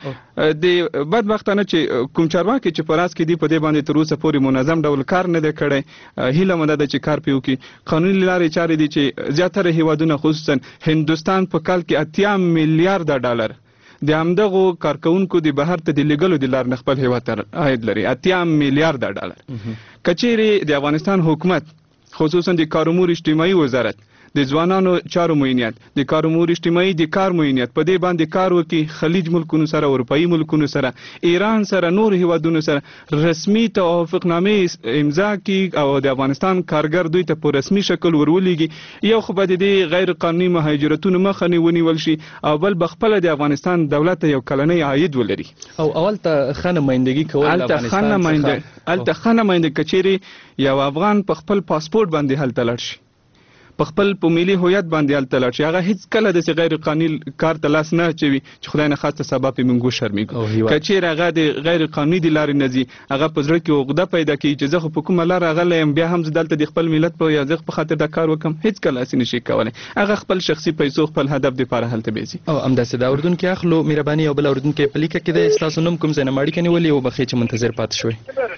Speaker 10: د بدبختانه چې کوم چارواکي چې په راس کې دي په دې باندې تر اوسه پورې منظم ډول کار نه دی کړی. هیله مو ده چې کار پرې وکړي. قانوني لارې چارې دي چې زیاتره هیوادونه خصوصا هندوستان په کال کې اتیا میلیارده ډالر د همدغو کارکونکو د بهر ته د لیږلو د لار نه خپل هیواد ته عاید لري. اتیا میلیارده ډالر. که چیرې د افغانستان حکومت خصوصا د کار امور اجتماعي وزارت د ځوانانو چارو معینیت، د کار امور اجتماعي د کار معینیت په دې باندې کار وکړي، خلیج ملکونو سره، اروپایي ملکونو سره، ایران سره، نور هیوادونو سره رسمي توافقنامې امضا کړي او د افغانستان کارګر دوی ته په رسمي شکل ورولېږي. یو خو به د دې غیر قانوني مهاجرتونو مخه ونیول شي او بل به خپله د افغانستان دولت ته یو کلنی عاید ولري
Speaker 9: او اول ته ښه نمایندګي کول د افغانستان څخه.
Speaker 10: هلته ښه نماینده که چیرې یو افغان په خپل پاسپورټ باندې هلته لاړ شي، په خپل په ملي هویت باندې هلته لاړ شي، هغه هیڅ کله داسې غیر قانوني کار ته لاس نه اچوي چې خدای نه خواسته سبا پرې موږ وشرمېږو. که چیرې هغه د غیر قانوني د لارې نه ځي، هغه په زړه کې عقده پیدا کوي چې زه خو په کومه لاره راغلی یم، بیا هم زه دلته د خپل ملت په یا زه په خاطر دا کار وکړم، هیڅ کله هسې نشي کولی. هغه خپل شخصي پیسو خپل هدف دپاره هلته بېځي.
Speaker 9: او همداسې دا اردونکي اخلو. مهرباني یو بل اردونکی په لیکه کې دی، ستاسو نوم کوم ځای نه ماړیکه نیولې او بخښئ چې منتظر پاتې شوئ.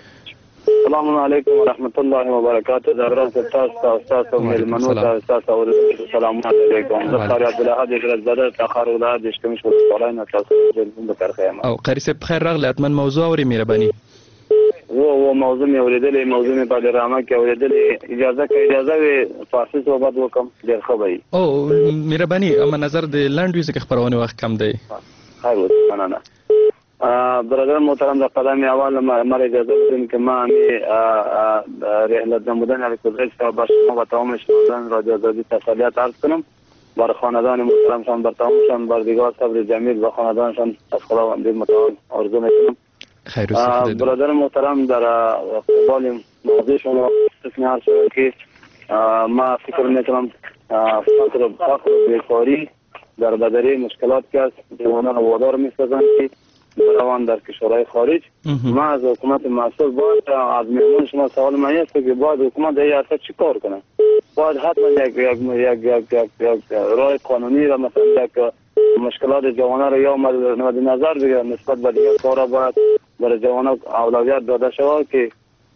Speaker 13: السلام علیکم ورحمت الله وبرکاته. دا ورځ تاسو ته تاسو مېلمنو ته تاسو اورېدونکو سلام علیکم. زه قاری عبدالله د ګرځبده تخار ولایت د شکمش ولسوالۍ نه تاسو ته بخیر یم.
Speaker 9: او قاری صاحب بخیر راغلی. حتما موضوع اورئ مهرباني.
Speaker 13: و و موضوع مې اورېدلې، موضوع مې په ډرامه کې اورېدلې. اجازه که اجازه وي فارسي صحبت وکړم ډېر ښه به وي.
Speaker 9: او مهرباني اما نظر د لنډ وي ځکه خپرونې وخت کم دی.
Speaker 13: خیر اوس مننه. برادر محترم در قدم اول مرا اجازه بدین که من رحلت نمودن الکتریک را بر شما و تمام شنوندگان رادیو آزادی تسلیت عرض کنم. بر خاندان محترمشان، بر تمامشان بردگار صبر جمیل و خاندانشان از خداوند متعال آرزو میکنم.
Speaker 9: خیر
Speaker 13: برادر محترم در قبال موضوع شما استثناء عرض شده که ما فکر میکنم فقر فقر بیکاری در بدری مشکلات که است جوانان وادار میسازند که بروان در کشورهای خارج. ما از حکومت مسئول باید از میمون شما سوال من است که باید حکومت در این عرصه چی کار کنه؟ باید حتما یک یک یک یک یک یک راه قانونی را مثلا یک مشکلات جوانان را یا مد نظر بگیرد نسبت به دیگر کارا باید برای جوانان اولویت داده شود که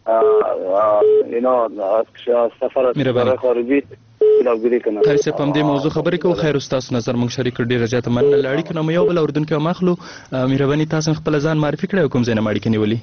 Speaker 13: اینا از سفر از کشورهای خارجی
Speaker 9: قاری صاحب په همدې موضوع خبرې کوو. خیر ستاسو نظر موږ شریک کړو، ډېره زیاته مننه. له اړیکو نه مو یو بل اورېدونکی هم اخلو. مهرباني تاسو خپله ځان معرفي کړئ او کوم ځای نه مو اړیکه نیولې.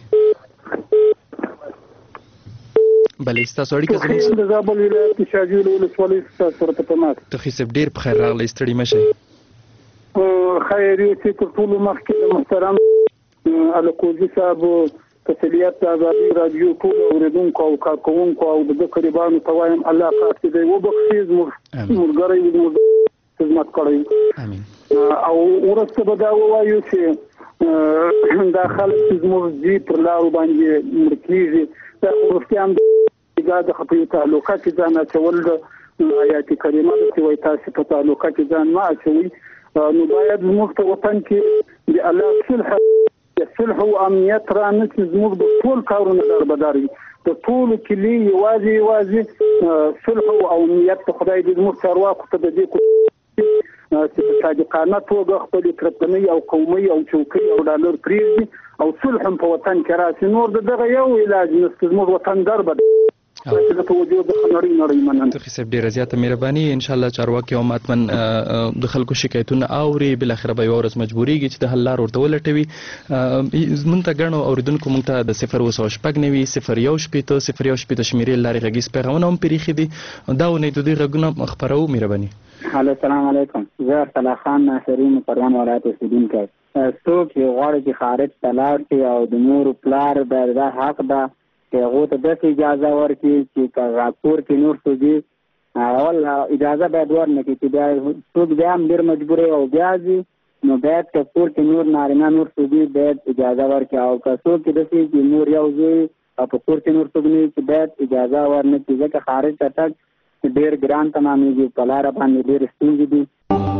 Speaker 9: بلې ستاسو اړیکه زموږ
Speaker 14: د زابل ولایت شاجویل ولسوالۍ ستاسو سره په تماس.
Speaker 9: تخي صاحب ډېر په خیر راغلی، ستړي مه شئ.
Speaker 14: خیر یو چې تر ټولو مخکې د محترم الکوزي صاحب تسلیت د ازادي رادیو ټول اوریدونکو او کارکوونکو او د قریبانو ته وایم الله پاک دې وبخښي زموږ مرګري زموږ خدمت کړی او ورسته به دا ووایو چې دا خلک زموږ جی پر لارو باندې مړ کېږي دا وروسته هم د خپلو تعلقات ځان اچول د آیات کریمه چې وایي تاسو په تعلقات ځان ما اچوي نو باید زموږ په وطن کې د الله صلح صلح او امنیت را نشي زموږ د ټول کارونو دربداري د ټول کلی یوازې یوازې صلح او امنیت ته خدای دې زموږ چارواکو ته د دې چې صادقانه توګه خپل ترپنۍ او قومي او چوکۍ او ډالر پریږدي او صلح په وطن کې راشي نور دغه یو علاج نشته زموږ وطن دربداري د توجه د نړۍ نړۍ مننه
Speaker 9: ته خصب ډیره زیاته مهرباني ان شاء الله چارواکي او ماتمن د خلکو شکایتونه اوري بل اخر به ورځ مجبوريږي چې د حل لار ورته ولټوي مونږ ته غنو اوریدونکو مونږ ته د صفر وسو شپږ نوي صفر یو شپېته صفر یو شپېته شمیرې لارې غږیز پیغامونه هم پریخي دي دا ونه د دې غږونه خبرو مهرباني
Speaker 15: السلام علیکم زه صلاح خان ناصرین پروان ولایت اوسیدونکی څوک چې غواړي چې خارج ته لاړ شي او د مور پلار د حق ده چې هغه ته داسې اجازه ورکړي چې که کور کې نور څوک اول اجازه باید ورنکړي چې بیا څوک بیا هم ډېر مجبوری او بیا ځي نو باید که کور کې نور نارینه نور څوک باید اجازه ورکړي او که څوک داسې چې نور یو زوی او په کور کې نور څوک نه چې باید اجازه ورنکړي ځکه خارج ته تګ ډېر ګران تمامېږي په لاره باندې ډېرې ستونزې دي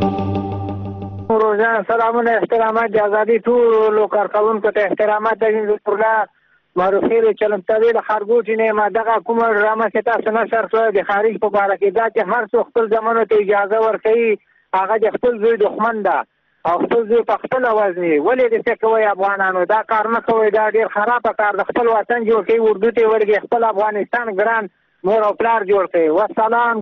Speaker 14: روزانه سلامونه احترامات د ازادي ټولو کارکوونکو ته احترامات د الله معروفي چلمتوي د خارګوټي نه ما دغه کومه ډرامه چې تاسو نشر کړو د خارج په اړه کې دا چې هر څو خپل زمانو ته اجازه ورکړي هغه د خپل زوی دښمن ده او خپل زوی په خپل وزني ولې د څه کوي افغانانو دا کار نه کوي دا ډیر خراب کار د خپل وطن جوړ کوي اردو ته ورګي خپل افغانستان ګران مور او پلار جوړ کوي والسلام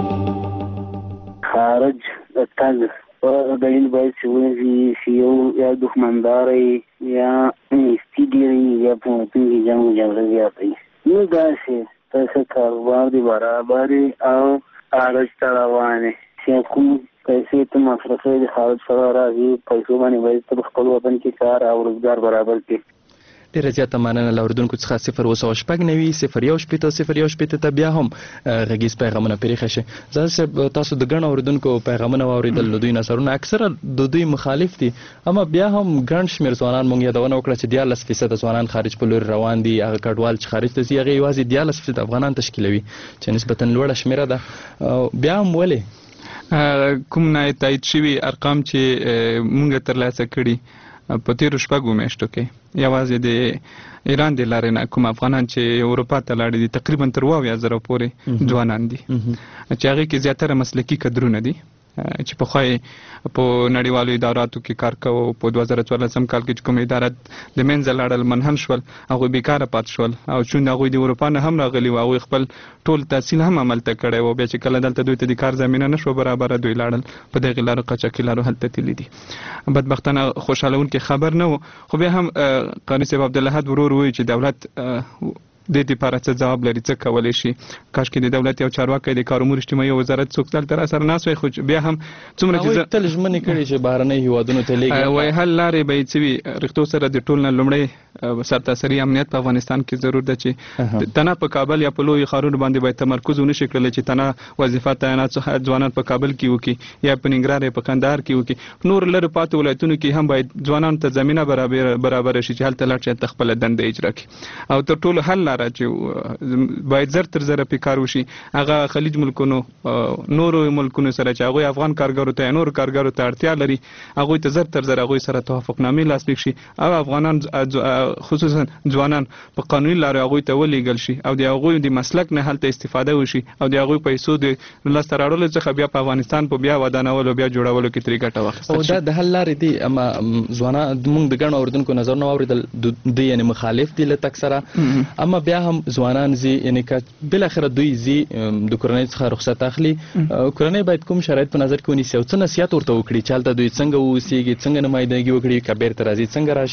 Speaker 13: خارج د تاج د این باید چې ونځي چې یو یا دښمندارۍ یا استیډیري یا په متن کې جنګ جګړه زیاته وي نو داسې تاسو کاروبار دی برابرې او خارج ته روانې چې کوم پیسې ته مصرفوي د خارج سره راځي پیسو باندې باید ته خپل وطن کې کار او روزګار برابر کړي
Speaker 9: ډیره زیاته مننه لاوردونکو څخه صفر وسو شپږ نوي صفر یو شپېته صفر یو شپېته ته بیا هم غږیز پیغامونه پریښه شي زه تاسو د ګڼ اوریدونکو پیغامونه واوریدل نو دوی نظرونه اکثره د دوی مخالف دي اما بیا هم ګڼ شمېر ځوانان مونږ یادونه وکړه چې دیارلس فیصده ځوانان خارج په لور روان دي هغه کډوال چې خارج ته ځي هغه یوازې دیارلس فیصده افغانان تشکیلوي چې نسبتا لوړه شمېره ده بیا هم ولې
Speaker 10: کوم نه تایید شوي ارقام چې مونږ ترلاسه کړي په تیرو شپږو میاشتو کې یوازې د ایران د لارې نه کوم افغانان چې اروپا ته لاړي دي تقریبا تر اویا زره پورې ځوانان دي چې هغې کې زیاتره مسلکي کدرونه دي چې پخوای په نړیوالو اداراتو کې کار کوو په دوه زره څوارلسم کال کې چې کوم ادارات د منځه لاړل منحل شول هغوی بیکاره پاتې شول او چون هغوی د اروپا نه هم راغلي وو هغوی خپل ټول تحصیل هم عملته کړی و بیا چې کله دلته دوی ته د کار زمینه نه شوه برابره دوی لاړل په دغې لارو قاچاقي لارو هلته تللي دي بدبختانه خوشحالونکې خبر نه و خو بیا هم قانع صاحب عبدالاحد ورور وایي چې دولت د دې لپاره څه ځواب لري څه کولی شي کاشکې د دولت یو چارواکی د کار امور اجتماعي وزارت څوک دلته راسره ناست وی خو بیا هم څومره چې
Speaker 9: تل ژمنې کړي چې بهرنۍ هیوادونو ته لیږي
Speaker 10: وایي حل لارې به یې څه وي رښتو سره د ټول نه لومړی سرتاسري امنیت په افغانستان کې ضرور ده چې تنه په کابل یا په لویو ښارونو باندې باید تمرکز ونه شي کړلی چې تنه وظیفه تعینات ځوانان په کابل کې وکړي یا په ننګرهار یا په کندهار کې وکړي نور لرې پاتې ولایتونو کې هم باید ځوانانو ته زمینه برابره شي چې هلته لاړ شي هلته خپله دنده اجرا کړي او تر ټولو حل لاره چې باید زر تر زره پې کار وشي هغه خلیج ملکونو نورو ملکونو سره چې هغوی افغان کارګرو ته یا نورو کارګرو ته اړتیا لري هغوی ته زر تر زره هغوی سره توافقنامې لاسلیک شي او افغانان خصوصا ځوانان په قانوني لارو هغوی ته ولیږل شي او د هغوی د مسلک نه هلته استفاده وشي او د هغوی پیسو د لاسته راوړلو څخه بیا په افغانستان په بیا ودانولو بیا جوړولو کې ترې ګټه واخیستل شي
Speaker 9: او دا د حل لارې دي اما ځوانان موږ د ګڼو اورېدونکو نظرونه واورېدل دوی یعنې مخالف دي له تګ سره اما بیا هم ځوانان زی یعنی که بالاخره دوی زی د کورنۍ څخه رخصت اخلي کورنۍ باید کوم شرایط په نظر کې ونیسي او څه نصیحت ورته وکړي چې هلته دوی څنګه واوسیږي څنګه نمایندګي وکړي که بیرته راځي څنګه راشي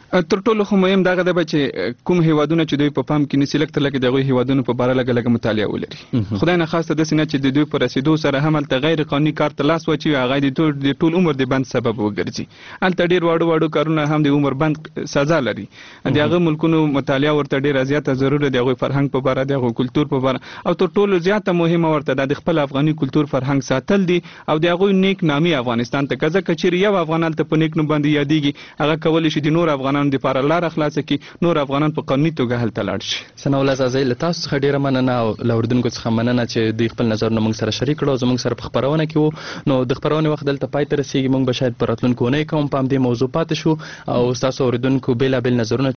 Speaker 10: تر ټولو خو مهم دغه ده چې کوم هیوادونه چې دوی په پام کې نیسي لږ تر لږه د هغوی هیوادونو په باره لږه لږه مطالعه ولري. خدای نخواسته داسې نه چې د دوی په رسېدو سره هم هلته غیر قانوني کار ته لاس واچوي او هغه د ټول عمر د بند سبب وګرځي. هلته ډېر واړه واړه کارونه هم د عمر بند سزا لري. د هغه ملکونو مطالعه ورته ډېره زیاته ضروره د هغوی فرهنګ په باره د هغوی کلتور په باره او تر ټولو زیاته مهمه ورته دا د خپل افغاني کلتور فرهنګ ساتل دي او د هغوی نیک نامي افغانستان ته که ځکه چیرې یو افغان هلته په نیک نوم باندې یادېږي هغه کولی شي د نور افغانانو دپاره لاره خلاصه کړي، نور افغانان په قانوني توګه هلته لاړ شي.
Speaker 9: ثناءالله زازی له تاسو څخه ډېره مننه او له اورېدونکو څخه مننه چې دوی خپل نظرونه موږ سره شریک کړو او زموږ سره په خپرونه کې وو. نو د خپرونې وخت دلته پای ته رسېږي. موږ به شاید په راتلونکو اونۍ کې هم په همدې موضوع پاتې شو او ستاسو اورېدونکو بېلابېل نظرونه